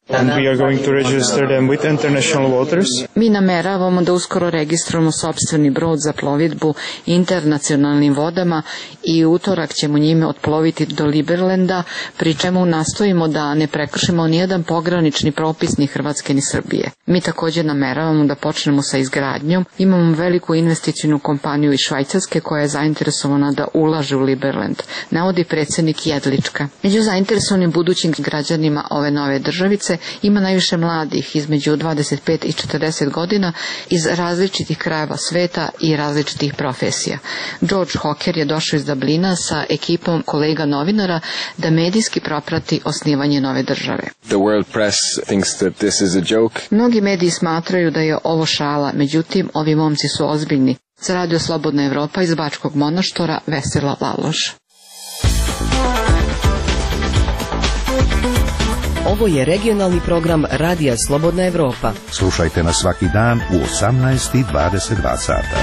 And we are going to register them with international waters. Mi nameravamo da uskoro registrujemo sopstveni brod za plovidbu internacionalnim vodama i utorak ćemo njime otploviti do Liberlanda, pri čemu nastojimo da ne prekršimo nijedan pogranični propis ni Hrvatske ni Srbije. Mi također nameravamo da počnemo sa izgradnjom. Imamo veliku investicijnu kompaniju iz Švajcarske koja je zainteresovana da ulaže u Liberland, navodi predsjednik Jedlička. Među zainteresovanim budućim građanima ove nove državice ima najviše mladih između 25 i 40 godina iz različitih krajeva sveta i različitih profesija. George Hocker je došao iz Dublina sa ekipom kolega novinara da medijski proprati osnivanje nove države. The world press thinks that this is a joke. Mnogi mediji smatraju da je ovo šala, međutim ovi momci su ozbiljni. Za Radio Slobodna Evropa iz Bačkog Monoštora, Vesela Laloš. Ovo je regionalni program Radija Slobodna Evropa. Slušajte nas svaki dan u 18:22 sata.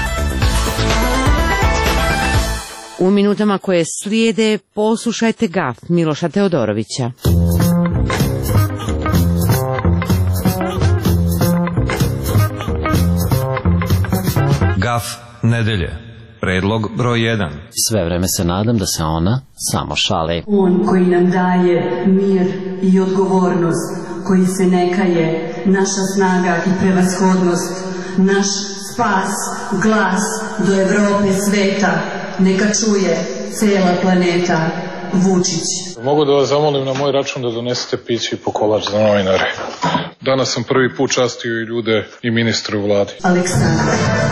U minutama koje slijede poslušajte gaf Miloša Teodorovića. Gaf nedelje. Predlog broj 1. Sve vreme se nadam da se ona samo šali. On koji nam daje mir i odgovornost, koji se ne kaje, naša snaga i prevashodnost, naš spas, glas do Evrope sveta, neka čuje cela planeta. Vučić. Mogu da vas zamolim na moj račun da donesete piće i po kolač za novinare. Danas sam prvi put častio i ljude i ministre u vladi. Aleksandar.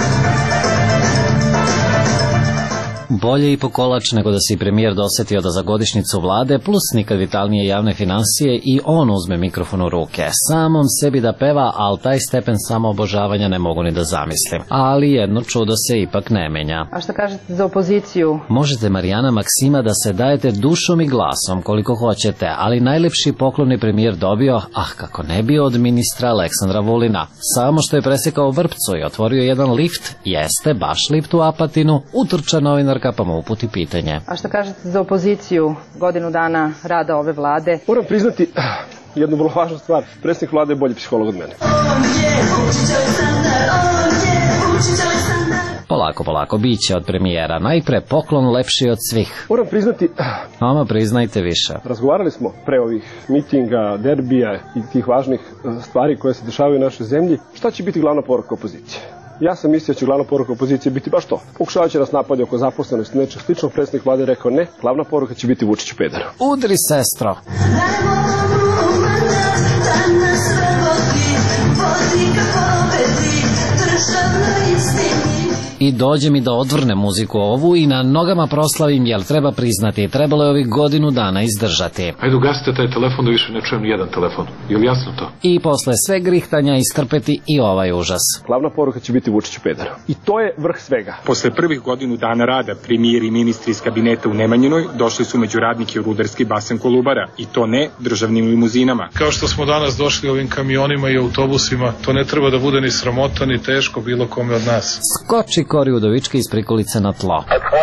Bolje i po kolač nego da se i premijer dosetio da za godišnjicu vlade plus nikad vitalnije javne financije i on uzme mikrofon u ruke. Samom sebi da peva, ali taj stepen samoobožavanja ne mogu ni da zamislim. Ali jedno čudo se ipak ne menja. A šta kažete za opoziciju? Možete, Marijana Maksima, da se dajete dušom i glasom koliko hoćete, ali najlepši poklon je premijer dobio, kako ne bio, od ministra Aleksandra Vulina. Samo što je presekao vrpcu i otvorio jedan lift, jeste baš lift u Apatinu, utrča novinarka pa mu uputi pitanje. A šta kažete za opoziciju, godinu dana rada ove vlade? Moram priznati jednu vrlo važnu stvar. Predsjednik vlade je bolji psiholog od mene. Polako, bit će od premijera. Najpre poklon lepši od svih. Moram priznati... Ama, priznajte više. Razgovarali smo pre ovih mitinga, derbija i tih važnih stvari koje se dešavaju u našoj zemlji. Šta će biti glavna poruka opozicije? Ja sam mislio da će glavna poruka opozicije biti baš to. Pokušavajući će nas napadi oko zaposlenosti, nečeg sličnog, predsjednik vlade je rekao ne, glavna poruka će biti Vučiću peder. Udri, sestro. I dođe mi da odvrnem muziku ovu i na nogama proslavim, jer treba priznati, trebalo je ovih godinu dana izdržati. Ajde, ugasite taj telefon da više ne čujem ni jedan telefon. Je li jasno to? I posle sve grihtanja istrpeti i ovaj užas. Glavna poruka će biti Vučiću peder. I to je vrh svega. Posle prvih godinu dana rada, premijer i ministri iz kabineta u Nemanjinoj došli su među radnike u rudarski basen Kolubara. I to ne državnim limuzinama. Kao što smo danas došli ovim kamionima i autobusima, to ne treba da bude ni sramota ni teško bilo kome od nas. Skoči Kori Udovički iz prikolice na tlo.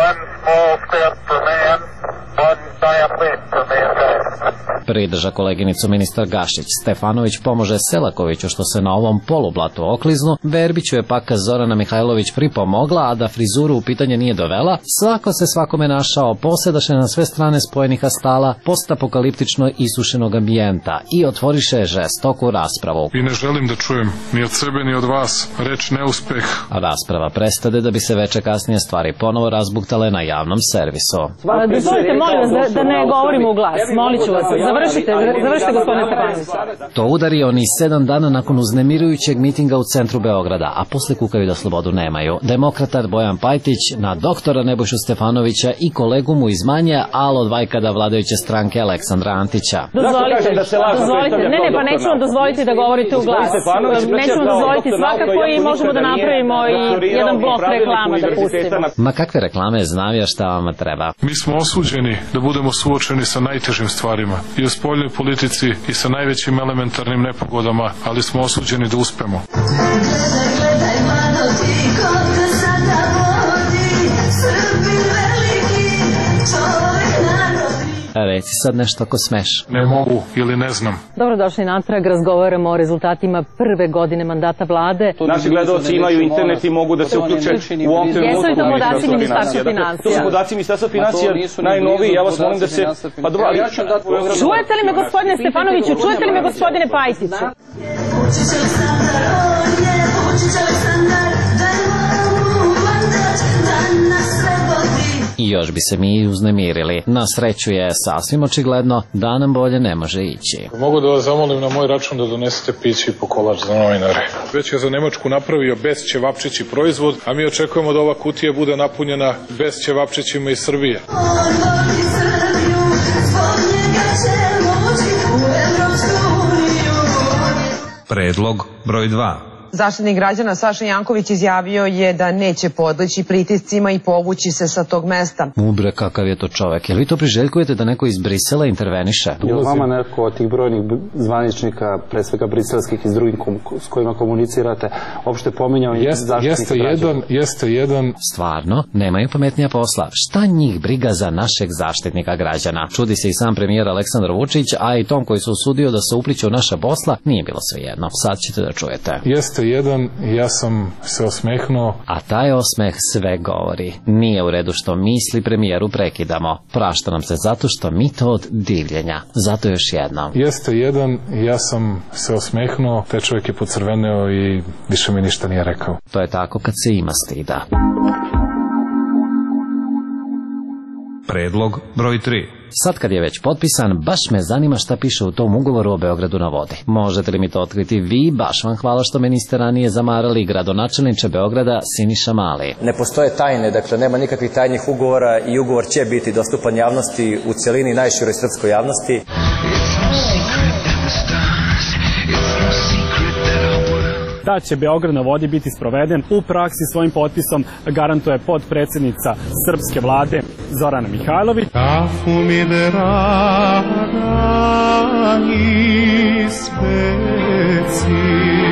Pridrža koleginicu ministar Gašić. Stefanović pomože Selakoviću što se na ovom polublatu okliznu. Verbiću je pak Zorana Mihajlović pripomogla, a da frizuru u pitanje nije dovela. Svako se svakome našao, posedaše na sve strane spojenih astala, postapokaliptično isušenog ambijenta i otvoriše žestoku raspravu. I ne želim da čujem ni od sebe ni od vas reč neuspeh. Rasprava prestade da bi se veče kasnije stvari ponovo razbuktale na javnom servisu. Dozvolite, molim vas da ne govorimo u glas. Molit ću vas. Završite gospodine Stefanović. To udari oni 7 dana nakon uznemirujućeg mitinga u centru Beograda, a posle kukaju da slobodu nemaju. Demokratar Bojan Pajtić na doktora Nebojšu Stefanovića i kolegu mu iz manje, ali od vajkada vladajuće stranke Aleksandra Antića. Dozvolite. Ne, pa neću vam dozvoliti da govorite u glas. Neću vam dozvoliti svakako i možemo da napravimo i jedan blok reklama da pustimo. Ma kakve reklame, znam ja šta vama treba. Mi smo osuđeni da budemo suočeni sa najtežim stvarima i u spoljnoj politici i sa najvećim elementarnim nepogodama, ali smo osuđeni da uspemo. reci sad nešto ako smeš. Ne mogu ili ne znam. Dobrodošli natrag, razgovaramo o rezultatima prve godine mandata vlade. Naši gledalci imaju internet i mogu da se uključe u ovom trenutku. Jesu li to podaci Ministarstva financija? To su podaci Ministarstva financija najnoviji, ja vas molim da se... Pa dobro, ali... Čujete li me, gospodine Stefanoviću, čujete li me, gospodine Pajtiću? I još bi se mi uznemirili. Na sreću je sasvim očigledno da nam bolje ne može ići. Mogu da vas zamolim na moj račun da donesete piće i po kolač za novinare. Već je za Nemačku napravio bez ćevapčići proizvod, a mi očekujemo da ova kutija bude napunjena bez ćevapčićima iz Srbije. Predlog broj 2. Zaštitnik građana Saša Janković izjavio je da neće podleći pritiscima i povući se sa tog mesta. Ubre, kakav je to čovek. Jel vi to priželjkujete da neko iz Brisela interveniše? Je li vama neko od tih brojnih zvaničnika, pre svega briselskih i s drugim s kojima komunicirate, uopšte pominjao zaštitnika građana? Jeste jedan. Stvarno, nemaju pametnija posla. Šta njih briga za našeg zaštitnika građana? Čudi se i sam premijer Aleksandar Vučić, a i tom koji se usudio da se upliće u naša posla, nije bilo svejedno. Sad ćete da čujete. Jeste jedan, ja sam se osmehnuo. A taj osmeh sve govori. Nije u redu što misli premijeru prekidamo. Prašta nam se zato što mi to od divljenja. Zato još jednom. Jeste jedan, ja sam se osmehnuo, taj čovjek je pocrveneo i više mi ništa nije rekao. To je tako kad se ima stida. Predlog broj 3. Sad kad je već potpisan, baš me zanima šta piše u tom ugovoru o Beogradu na vodi. Možete li mi to otkriti vi? Baš vam hvala što me niste ranije zamarali, gradonačelniče Beograda Siniša Mali. Ne postoje tajne, dakle nema nikakvih tajnih ugovora i ugovor će biti dostupan javnosti u celini, najširoj srpskoj javnosti. Da će Beograd na vodi biti sproveden u praksi svojim potpisom garantuje potpredsjednica srpske vlade Zorana Mihajlović. Kafu mi draga i speci.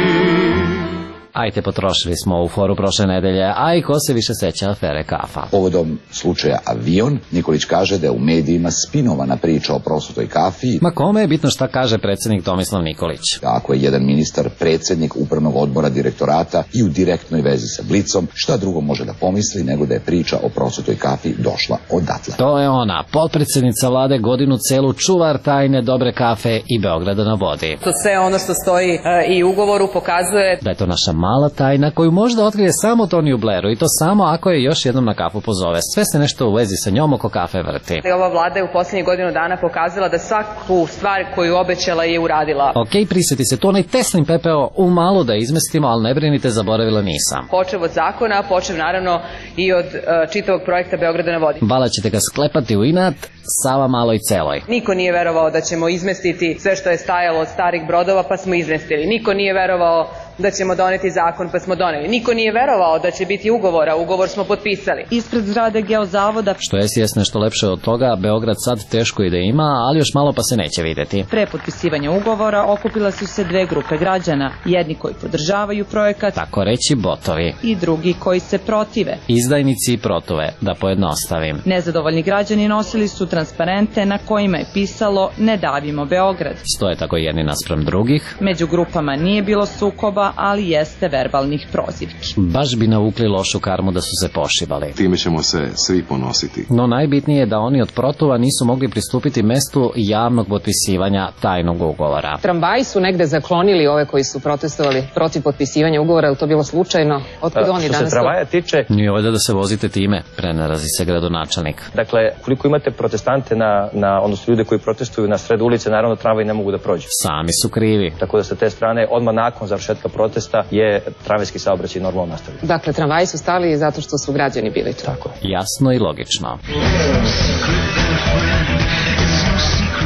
Ajte, potrošili smo ovu foru prošle nedelje, a i ko se više seća afere kafa. Povodom slučaja Avion, Nikolić kaže da je u medijima spinovana priča o prosutoj kafi. Ma kome je bitno šta kaže predsjednik Tomislav Nikolić? Ako je jedan ministar predsjednik upravnog odbora direktorata i u direktnoj vezi sa Blicom, šta drugo može da pomisli nego da je priča o prosutoj kafi došla odatle. To je ona, potpredsjednica vlade godinu celu, čuvar tajne dobre kafe i Beograda na vodi. To sve ono što stoji i u ugovoru pokazuje da je to naša mala tajna koju možda otkrije samo Tony u Blairu i to samo ako je još jednom na kafu pozove. Sve se nešto u vezi sa njom oko kafe vrti. Ova vlada je u posljednjih godinu dana pokazala da svaku stvar koju obećala je uradila. Ok, prisjeti se, to onaj Teslin pepeo u malo da izmestimo, ali ne brinite, zaboravila nisam. Počev od zakona, počev naravno i od čitavog projekta Beograda na vodi. Vala ćete ga sklepati u inat, Sava maloj celoj. Niko nije verovao da ćemo izmestiti sve što je stajalo od starih brodova, pa smo izmestili. Niko nije verovao da ćemo doneti zakon, pa smo doneli. Niko nije verovao da će biti ugovora, ugovor smo potpisali. Ispred zgrade Geozavoda. Što je nešto lepše od toga, Beograd sad teško i da ima, ali još malo pa se neće vidjeti. Pre potpisivanja ugovora okupila su se dve grupe građana, jedni koji podržavaju projekat, tako reći botovi, i drugi koji se protive. Izdajnici i protove, da pojednostavim. Nezadovoljni građani nosili su transparente na kojima je pisalo "Ne davimo Beograd". Stoje tako jedni naspram drugih. Među grupama nije bilo sukoba, ali jeste verbalnih prozivki. Baš bi navukli lošu karmu da su se pošivali. Time ćemo se svi ponositi. No najbitnije je da oni od protova nisu mogli pristupiti mestu javnog potpisivanja tajnog ugovora. Tramvaji su negde zaklonili ove koji su protestovali protiv potpisivanja ugovora, je li to bilo slučajno? Otkud oni danas? Što se tramvaja tiče... Nije ovdje da se vozite time, prenarazi se gradonačelnik. Dakle, koliko imate protestante odnosno ljude koji protestuju na sred ulice, naravno tramvaji ne mogu da prođu. Sami su krivi. Tako da sa te strane, odmah nakon završetka protesta je tramvajski saobraćaj normalno nastavljen. Dakle, tramvaji su stali zato što su građani bili tu. Tako. Jasno i logično.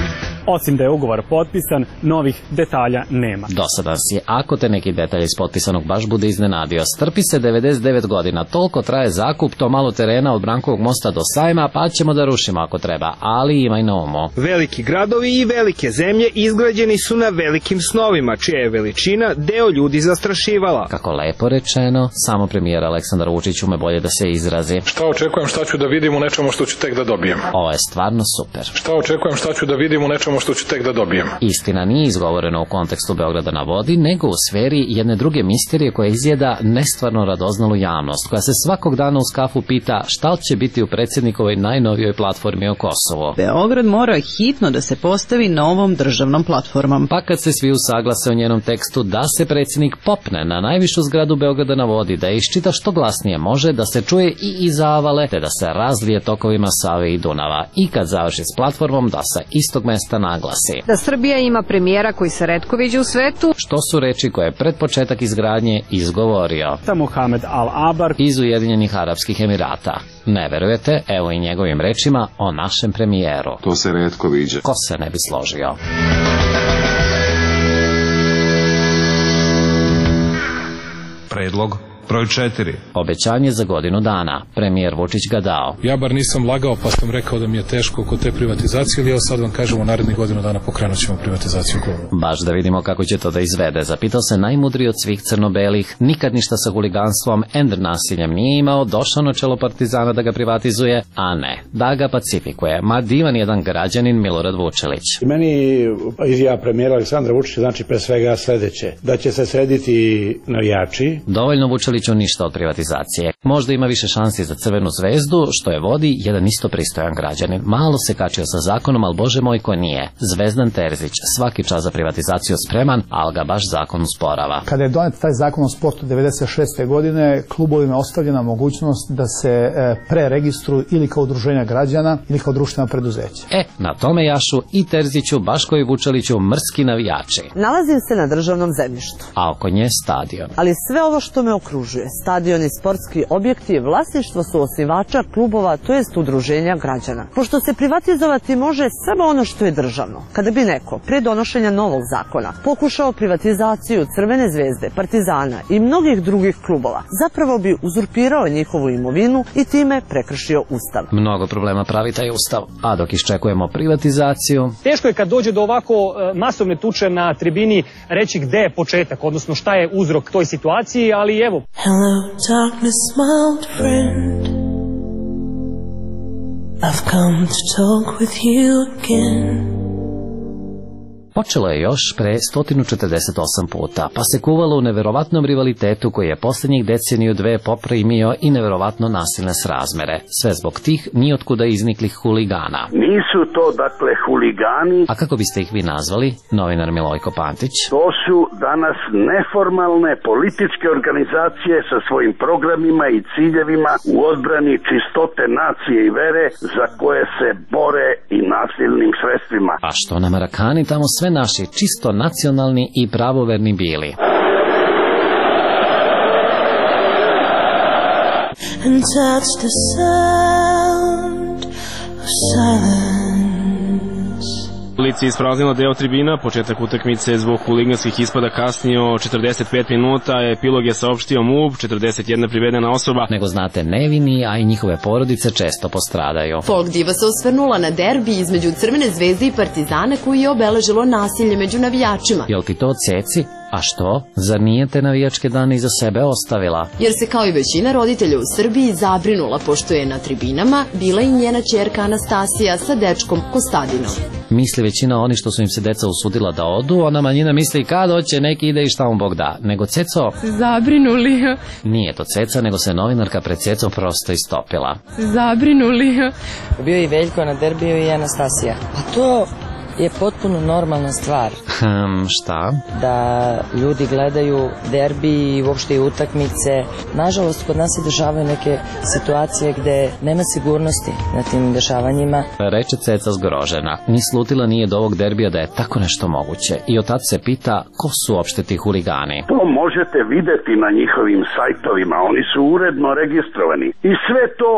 Osim da je ugovor potpisan, novih detalja nema. Dosadan si, ako te neki detalj iz potpisanog baš bude iznenadio. Strpi se 99 godina, toliko traje zakup, to malo terena od Brankovog mosta do Sajma, pa ćemo da rušimo ako treba, ali imaj na umu. Veliki gradovi i velike zemlje izgrađeni su na velikim snovima, čija je veličina deo ljudi zastrašivala. Kako lepo rečeno, samo premijer Aleksandar Vučić ume bolje da se izrazi. Šta očekujem, šta ću da vidim u nečemu što ću tek da dobijem? Ovo je stvarno super. Šta očekujem, šta ću da vidim u nečemu što ću tek da dobijem? Istina nije izgovorena u kontekstu Beograda na vodi, nego u sferi jedne druge misterije koja izjeda nestvarno radoznalu javnost, koja se svakog dana uz kafu pita šta će biti u predsjednikovoj najnovijoj platformi o Kosovu. Beograd mora hitno da se postavi novom državnom platformom. Pa kad se svi usaglase o njenom tekstu da se predsjednik popne na najvišu zgradu Beograda na vodi, da iščita što glasnije može, da se čuje i iz Avale, te da se razlije tokovima Save i Dunava. I kad završi s platformom da sa istog mesta naglasi da Srbija ima premijera koji se retko viđa u svetu. Što su reči koje je pred početak izgradnje izgovorio Mohamed Al-Abar iz Ujedinjenih Arapskih Emirata. Ne verujete? Evo i njegovim rečima o našem premijeru. To se retko viđa. Ko se ne bi složio? Predlog broj 4. Obećanje za godinu dana. Premijer Vučić ga dao. Ja bar nisam lagao, pa sam rekao da mi je teško oko te privatizacije, ali evo sad vam kažem, u narednih godinu dana pokrenut ćemo privatizaciju. Baš da vidimo kako će to da izvede. Zapitao se najmudriji od svih crno-belih, nikad ništa sa huliganstvom, ender nasiljem nije imao, došao na čelo Partizana da ga privatizuje, a ne, da ga pacifikuje. Ma divan jedan građanin Milorad Vučelić. Meni izjava premijera Aleksandra Vučića znači pre svega sledeće, da će se srediti navijači. Dovoljno Vučeliću ništa od privatizacije. Možda ima više šansi za Crvenu zvezdu, što je vodi jedan isto pristojan građanin. Malo se kačio sa zakonom, ali bože moj ko nije. Zvezdan Terzić, svaki čas za privatizaciju spreman, ali ga baš zakon usporava. Kada je donet taj zakon o sportu 96. godine, klubovima ostavljena mogućnost da se preregistruju ili kao udruženja građana ili kao društvena preduzeća. Na tome jašu i Terziću, baš kao i Vučeliću, mrski navijači. Nalazim se na državnom zemljištu. A oko nje stadion. Ali sve ovo što me okružuje, stadion i sportski objekti, vlasništvo su osnivača klubova, to jest udruženja građana. Pošto se privatizovati može samo ono što je državno. Kada bi neko, pre donošenja novog zakona, pokušao privatizaciju Crvene zvezde, Partizana i mnogih drugih klubova, zapravo bi uzurpirao njihovu imovinu i time prekršio Ustav. Mnogo problema pravi taj Ustav, a dok iščekujemo privatizaciju... Teško je kad dođe do ovako masovne tuče na tribini reći gde je početak, odnosno šta je uzrok toj situaciji, ali evo. Hello, darkness, my old friend. I've come to talk with you again. Počelo je još pre 148 puta, pa se kuvalo u neverovatnom rivalitetu koji je posljednjih deceniju dve poprimio i neverovatno nasilne srazmere. Sve zbog tih nijotkuda izniklih huligana. Nisu to, dakle, huligani. A kako biste ih vi nazvali, novinar Milojko Pantić? To su danas neformalne političke organizacije sa svojim programima i ciljevima u odbrani čistote nacije i vere za koje se bore i nasilnim sredstvima. A što na Marakani tamo sve naši čisto nacionalni i pravoverni bili. And that's the sound of silence. Policija ispraznila deo tribina, početak utakmice zbog huliganskih ispada kasnio 45 minuta, epilog je saopštio MUP, 41 privedena osoba. Nego znate, nevini, a i njihove porodice često postradaju. Folk diva se osvrnula na derbi između Crvene zvezde i Partizana koji je obeležilo nasilje među navijačima. Jel ti to ceci? A što? Zar nije te navijačke dane iza sebe ostavila? Jer se kao i većina roditelja u Srbiji zabrinula pošto je na tribinama bila i njena ćerka Anastasija sa dečkom Kostadinom. Misli većina oni što su im se deca usudila da odu, ona manjina misli kad hoće neki ide i šta mu Bog da. Nego Ceco... Zabrinuli. Nije to Ceca, nego se novinarka pred Cecom prosto istopila. Zabrinuli. Bio i Veljko na derbiju i Anastasija. Pa to je potpuno normalna stvar. Šta? Da ljudi gledaju derbi i uopšte i utakmice. Nažalost, kod nas se dešavaju neke situacije gde nema sigurnosti na tim dešavanjima. Reče Ceca zgrožena. Ni slutila nije do ovog derbija da je tako nešto moguće. I od tad se pita ko su uopšte ti huligani. To možete videti na njihovim sajtovima. Oni su uredno registrovani. I sve to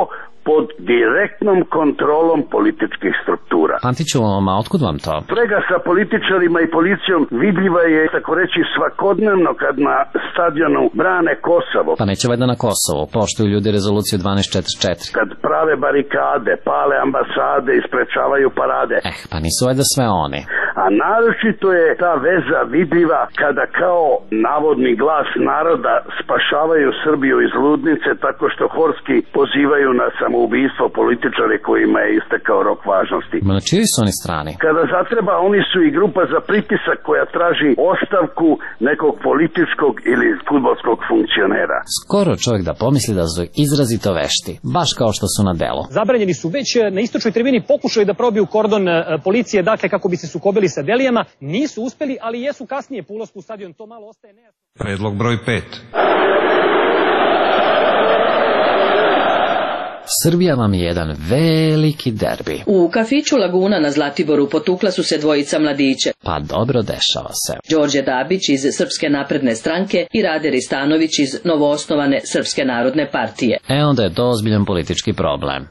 pod direktnom kontrolom političkih struktura. Antiću, ma otkud vam to? Sprega sa političarima i policijom vidljiva je, tako reći, svakodnevno kad na stadionu brane Kosovo. Pa neće valjda na Kosovo, poštuju ljudi rezoluciju 1244. Kad prave barikade, pale ambasade i sprečavaju parade. Pa nisu valjda sve oni. A naročito je ta veza vidljiva kada kao navodni glas naroda spašavaju Srbiju iz ludnice tako što horski pozivaju na samoubistvo političare kojima je istekao rok važnosti. Ma na čijoj su oni strani? Kada zatreba, oni su i grupa za pritisak koja traži ostavku nekog političkog ili fudbalskog funkcionera. Skoro čovjek da pomisli da su izrazito vešti, baš kao što su na delu. Zabranjeni su već na istočnoj tribini pokušali da probiju kordon policije, dakle kako bi se sukobili sa Delijama, nisu uspeli, ali jesu kasnije po ulasku u stadion, to malo ostaje nejasno. Predlog broj 5. Srbija vam je jedan veliki derbi. U kafiću Laguna na Zlatiboru potukla su se dvojica mladića. Pa dobro, dešava se. Đorđe Dabić iz Srpske napredne stranke i Rade Ristanović iz novoosnovane Srpske narodne partije. Onda je to ozbiljan politički problem.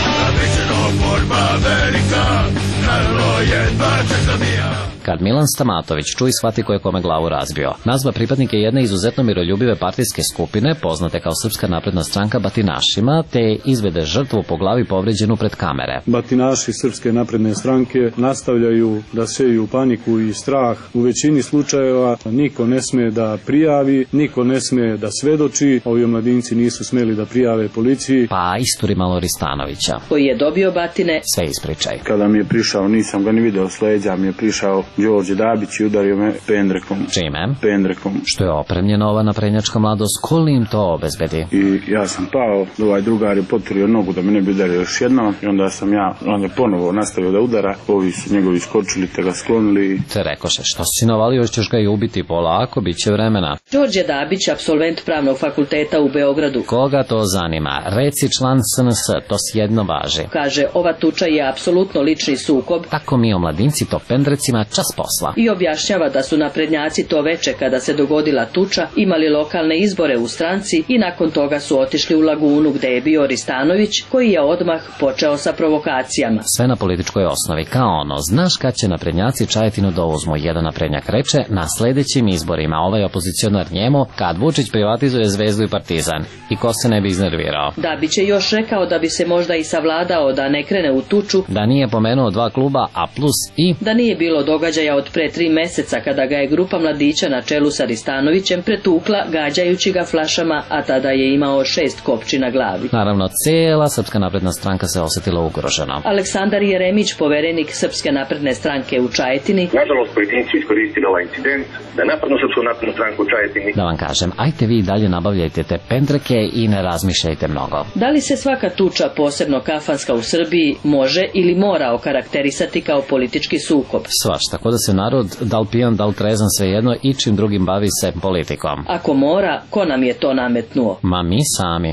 Kad Milan Stamatović čuj shvati ko je kome glavu razbio, nazva pripadnike jedne izuzetno miroljubive partijske skupine, poznate kao Srpska napredna stranka, batinašima, te izvede žrtvu po glavi povređenu pred kamere. Batinaši Srpske napredne stranke nastavljaju da seju paniku i strah. U većini slučajeva niko ne sme da prijavi, niko ne sme da svedoči. Ovi omladinci nisu smeli da prijave policiji. Pa isturi malo Ristanovića, koji je dobio batine. Sve ispričaj. Kada mi je prišao, nisam ga ni video s leđa, mi je prišao Đorđe Dabić i udario me pendrekom. Čime? Pendrekom. Što je opremljena ova naprednjačka mladost, ko li im to obezbedi? I ja sam pao, ovaj drugar je poturio nogu da me ne bi udario još jedno i onda sam on je ponovo nastavio da udara, ovi su njegovi skočili te ga sklonili. Te rekoše, što si navalio, ćeš ga i ubiti polako, bit će vremena. Đorđe Dabić, apsolvent Pravnog fakulteta u Beogradu. Koga to zanima? Reci član SNS, to sjedno važi. Kaže, ova tuča je apsolutno lični sukob. Tako mi omladinci to pendrecima čas posla. I objašnjava da su naprednjaci to veče kada se dogodila tuča imali lokalne izbore u stranci i nakon toga su otišli u Lagunu gde je bio Ristanović koji je odmah počeo sa provokacijama. Sve na političkoj osnovi, kao ono, znaš kad će naprednjaci Čajetinu da uzmu, jedan naprednjak reče, na sledećim izborima ovaj opozicionar njemu, kad Vučić privatizuje Zvezdu i Partizan. I ko se ne bi iznervirao? Dabić je još rekao da bi se možda i savladao da ne krene u tuču, da nije pomenuo dva kluba, a plus i da nije bilo događaja od pre 3 meseca kada ga je grupa mladića na čelu sa Ristanovićem pretukla gađajući ga flašama, a tada je imao 6 kopči na glavi. Naravno, cijela Srpska napredna stranka se osjetila ugroženo. Aleksandar Jeremić, poverenik Srpske napredne stranke u Čajetini. Nažalost, pojedinci iskoristili ovaj incident da napadnu Srpsku naprednu stranku u Čajetini. Da vam kažem, ajte vi dalje nabavljajte te pendreke i ne razmišljajte mnogo. Da li se svaka tuča, posebno kafanska u Srbiji, može ili mora okarakterisati kao politički sukob? Svašta, tako da se narod, da li pijan, da li trezan, svejedno, i čim drugim bavi se politikom. Ako mora, ko nam je to nametnuo? Ma mi sami.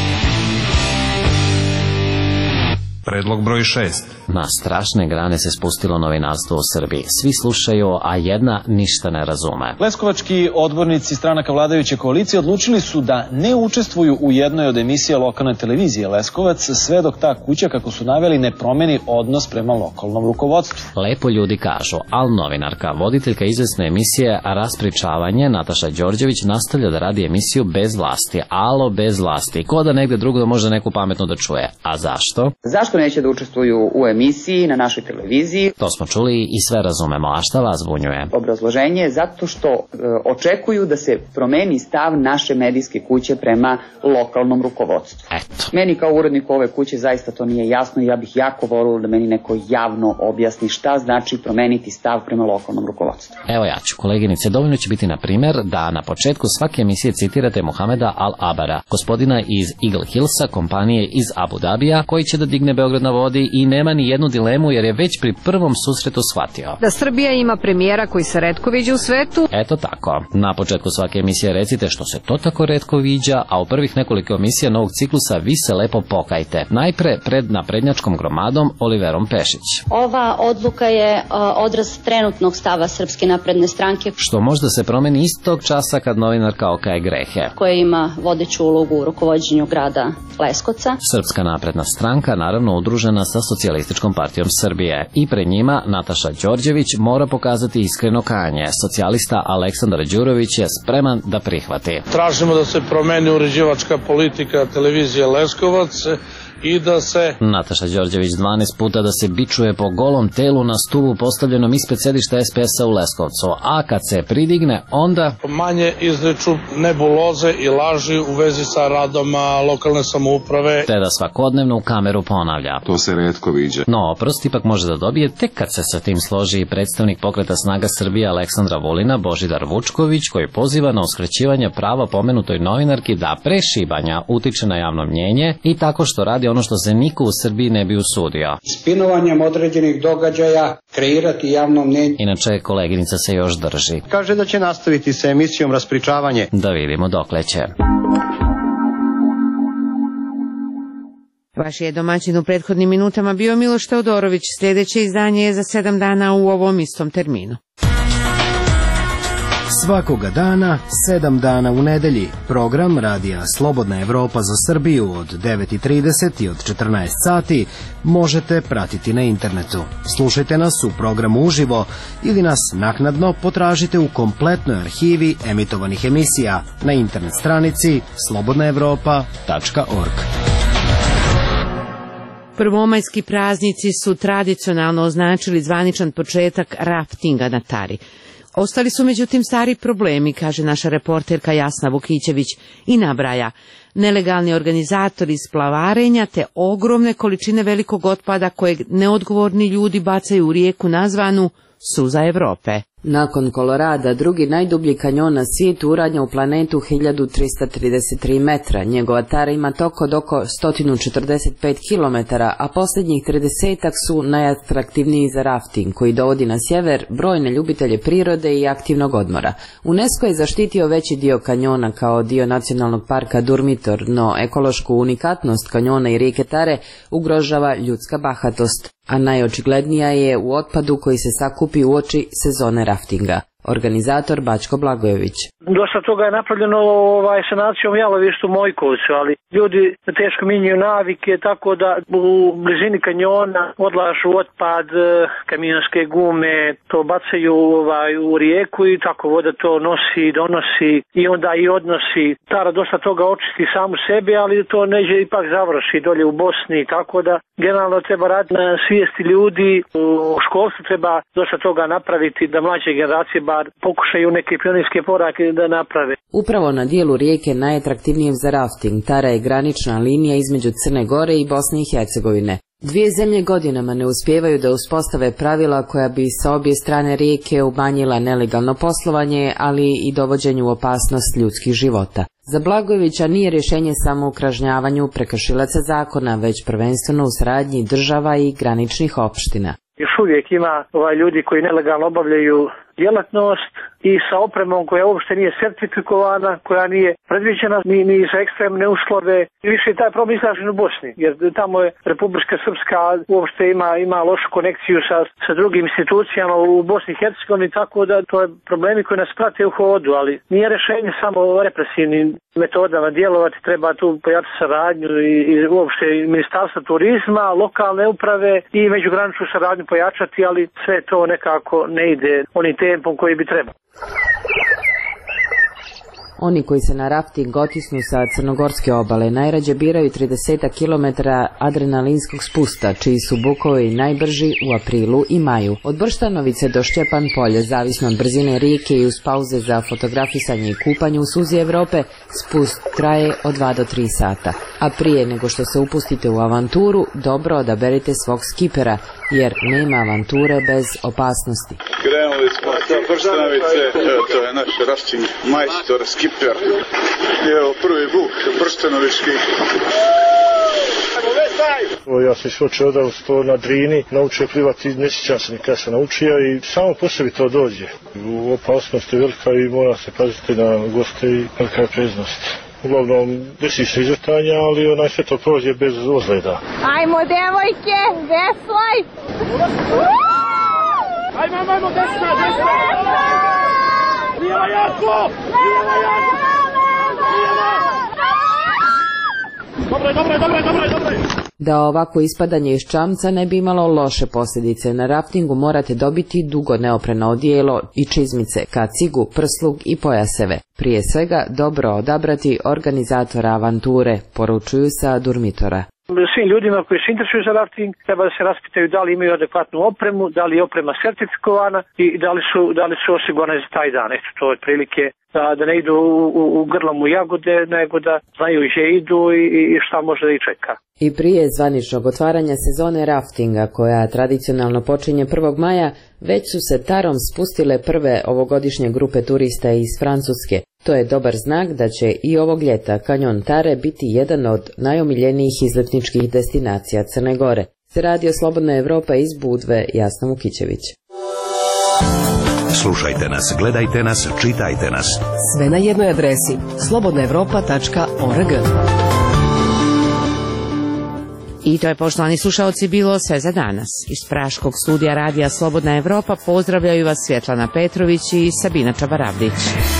Predlog broj 6. Na strašne grane se spustilo novinarstvo u Srbiji. Svi slušaju, a jedna ništa ne razume. Leskovački odbornici stranaka vladajuće koalicije odlučili su da ne učestvuju u jednoj od emisija lokalne televizije Leskovac, sve dok ta kuća, kako su naveli, ne promeni odnos prema lokalnom rukovodstvu. Lepo ljudi kažu, ali novinarka, voditeljka izvesne emisije Raspričavanje, Nataša Đorđević, nastavlja da radi emisiju bez vlasti. Alo, bez vlasti. Ko da negde drugo može neku pametno da čuje. A zašto? Zašto neće da učestvuju u emisiji na našoj televiziji? To smo čuli i sve razumemo, a šta vas zbunjuje? Obrazloženje je zato što očekuju da se promeni stav naše medijske kuće prema lokalnom rukovodstvu. Eto. Meni kao uredniku ove kuće zaista to nije jasno i ja bih jako volila da meni neko javno objasni šta znači promeniti stav prema lokalnom rukovodstvu. Evo ja ću, koleginice, dovoljno će biti na primjer da na početku svake emisije citirate Mohameda Al-Abara, gospodina iz Eagle Hillsa, kompanije iz Abu Dabija, koji će da digne Beograd na vodi i nema ni jednu dilemu jer je već pri prvom susretu shvatio da Srbija ima premijera koji se retko viđa u svetu. Eto tako. Na početku svake emisije recite što se to tako retko viđa, a u prvih nekoliko emisija novog ciklusa vi se lepo pokajte. Najpre pred naprednjačkom gromadom Oliverom Pešić. Ova odluka je odraz trenutnog stava Srpske napredne stranke. Što možda se promeni istog časa kad novinarka okaje grehe. Koja ima vodeću ulogu u rukovođenju grada Leskovca. Srpska napredna stranka, naravno udružena sa Socijalističkom partijom Srbije. I pred njima Nataša Đorđević mora pokazati iskreno kajanje. Socijalista Aleksandar Đurović je spreman da prihvati. Tražimo da se promeni uređivačka politika televizije Leskovac i da se... Nataša Đorđević 12 puta da se bičuje po golom telu na stulu postavljenom ispred sedišta SPS-a u Leskovcu, a kad se pridigne, onda... Manje izreču nebuloze i laži u vezi sa radom lokalne samouprave. Te da svakodnevno u kameru ponavlja. To se retko viđa. No, oprost ipak može da dobije tek kad se sa tim složi i predstavnik Pokreta snaga Srbije Aleksandra Vulina, Božidar Vučković, koji poziva na uskraćivanje prava pomenutoj novinarki da pre šibanja utiče na javno mnjenje i tako što radi ono što se niko u Srbiji ne bi usudio. Spinovanjem određenih događaja kreirati javno mnjenje. Inače, koleginica se još drži. Kaže da će nastaviti sa emisijom Raspričavanje. Da vidimo dokle će. Vaš je domaćin u prethodnim minutama bio Miloš Teodorović. Sljedeće izdanje je za 7 dana u ovom istom terminu. Svakoga dana, 7 dana u nedelji, program Radija Slobodna Evropa za Srbiju od 9:30 i od 14 sati možete pratiti na internetu. Slušajte nas u programu uživo ili nas naknadno potražite u kompletnoj arhivi emitovanih emisija na internet stranici slobodnaevropa.org. Prvomajski praznici su tradicionalno označili zvaničan početak raftinga na Tari. Ostali su međutim stari problemi, kaže naša reporterka Jasna Vukićević i nabraja. Nelegalni organizatori splavarenja te ogromne količine velikog otpada kojeg neodgovorni ljudi bacaju u rijeku nazvanu Suza Evrope. Nakon Kolorada, drugi najdublji kanjon na svijetu uradnja u planetu 1333 metra. Njegova Tara ima tok od oko 145 km, a posljednjih 30-ak su najatraktivniji za rafting, koji dovodi na sjever brojne ljubitelje prirode i aktivnog odmora. UNESCO je zaštitio veći dio kanjona kao dio nacionalnog parka Durmitor, no ekološku unikatnost kanjona i rijeke Tare ugrožava ljudska bahatost, a najočiglednija je u otpadu koji se sakupi uoči sezone raftinga. Organizator Bačko Blagojević. Dosta toga je napravljeno sanacijom jalovištu Mojkovcu, ali ljudi teško mijenjaju navike, tako da u blizini kanjona odlažu otpad, kamionske gume, to bacaju u rijeku i tako voda to nosi, donosi i onda i odnosi. Tara dosta toga očisti samu sebi, ali to neće ipak završi dolje u Bosni, tako da generalno treba raditi na svijesti ljudi, u školstvu treba dosta toga napraviti da mlađe generacije pokušaju neke pionirske porake da naprave. Upravo na dijelu rijeke najatraktivnijem za rafting, Tara je granična linija između Crne Gore i Bosne i Hercegovine. Dvije zemlje godinama ne uspijevaju da uspostave pravila koja bi sa obje strane rijeke umanjila nelegalno poslovanje, ali i dovođenju u opasnost ljudskih života. Za Blagojevića nije rješenje samo u kažnjavanju prekršilaca zakona, već prvenstveno u saradnji država i graničnih opština. Još uvijek ima ljudi koji nelegalno obavljaju djelatnost i sa opremom koja uopšte nije sertifikovana, koja nije predviđena ni za ekstremne uslove. I više je taj problem izražen u Bosni, jer tamo je Republika Srpska uopšte ima lošu konekciju sa drugim institucijama u Bosni i Hercegovini, tako da to je problemi koji nas prate u hodu, ali nije rješenje samo represivnim metodama djelovati, treba tu pojačati saradnju i uopšte Ministarstva turizma, lokalne uprave i međugraničnu saradnju pojačati, ali sve to nekako ne ide onim tempom koji bi trebao. Oni koji se na rafting otisnu sa crnogorske obale najrađe biraju 30 km adrenalinskog spusta, čiji su bukovi najbrži u aprilu i maju. Od Brštanovice do Šćepan polje, zavisno od brzine rijeke i uz pauze za fotografisanje i kupanje u suzi Evrope, spust traje od 2 do 3 sata. A prije nego što se upustite u avanturu, dobro odaberite svog skipera, jer nema avanture bez opasnosti. Krenuli smo sa Brštanovice, to je naš rafting majstor, skiper. Evo prvi buk Brštanovički. Ja sam išao odavno to na Drini, naučio plivati, ne sjećam se nikada sam naučio i samo po sebi to dođe. Opasnost je velika i mora se paziti na goste i velika je preznost. Uglavnom desi se izvrtanja, ali sve to prođe bez ozljeda. Ajmo devojke, veslaj! Ajmo, desna! Lijeva jako! Dobre! Da ovako ispadanje iz čamca ne bi imalo loše posljedice, na raftingu morate dobiti dugo neopreno odijelo i čizmice, kacigu, prslug i pojaseve. Prije svega dobro odabrati organizatora avanture, poručuju sa Durmitora. Svim ljudima koji se interesuju za rafting treba da se raspitaju da li imaju adekvatnu opremu, da li je oprema sertifikovana i da li su osigurane za taj dan. Eto, to je prilike da ne idu u grlom u jagode, nego da znaju gdje idu i šta može da ih čeka. I prije zvaničnog otvaranja sezone raftinga, koja tradicionalno počinje 1. maja, već su se tarom spustile prve ovogodišnje grupe turista iz Francuske. To je dobar znak da će i ovog ljeta kanjon Tare biti jedan od najomiljenijih izletničkih destinacija Crne Gore. Se radi o Slobodna Evropa iz Budve, Jasna Vukićević. Slušajte nas, gledajte nas, čitajte nas. Sve na jednoj adresi slobodnaevropa.org. I to je, poštovani slušaoci, bilo sve za danas. Iz praškog studija radija Slobodna Evropa pozdravljaju vas Svjetlana Petrović i Sabina Čabaravlić.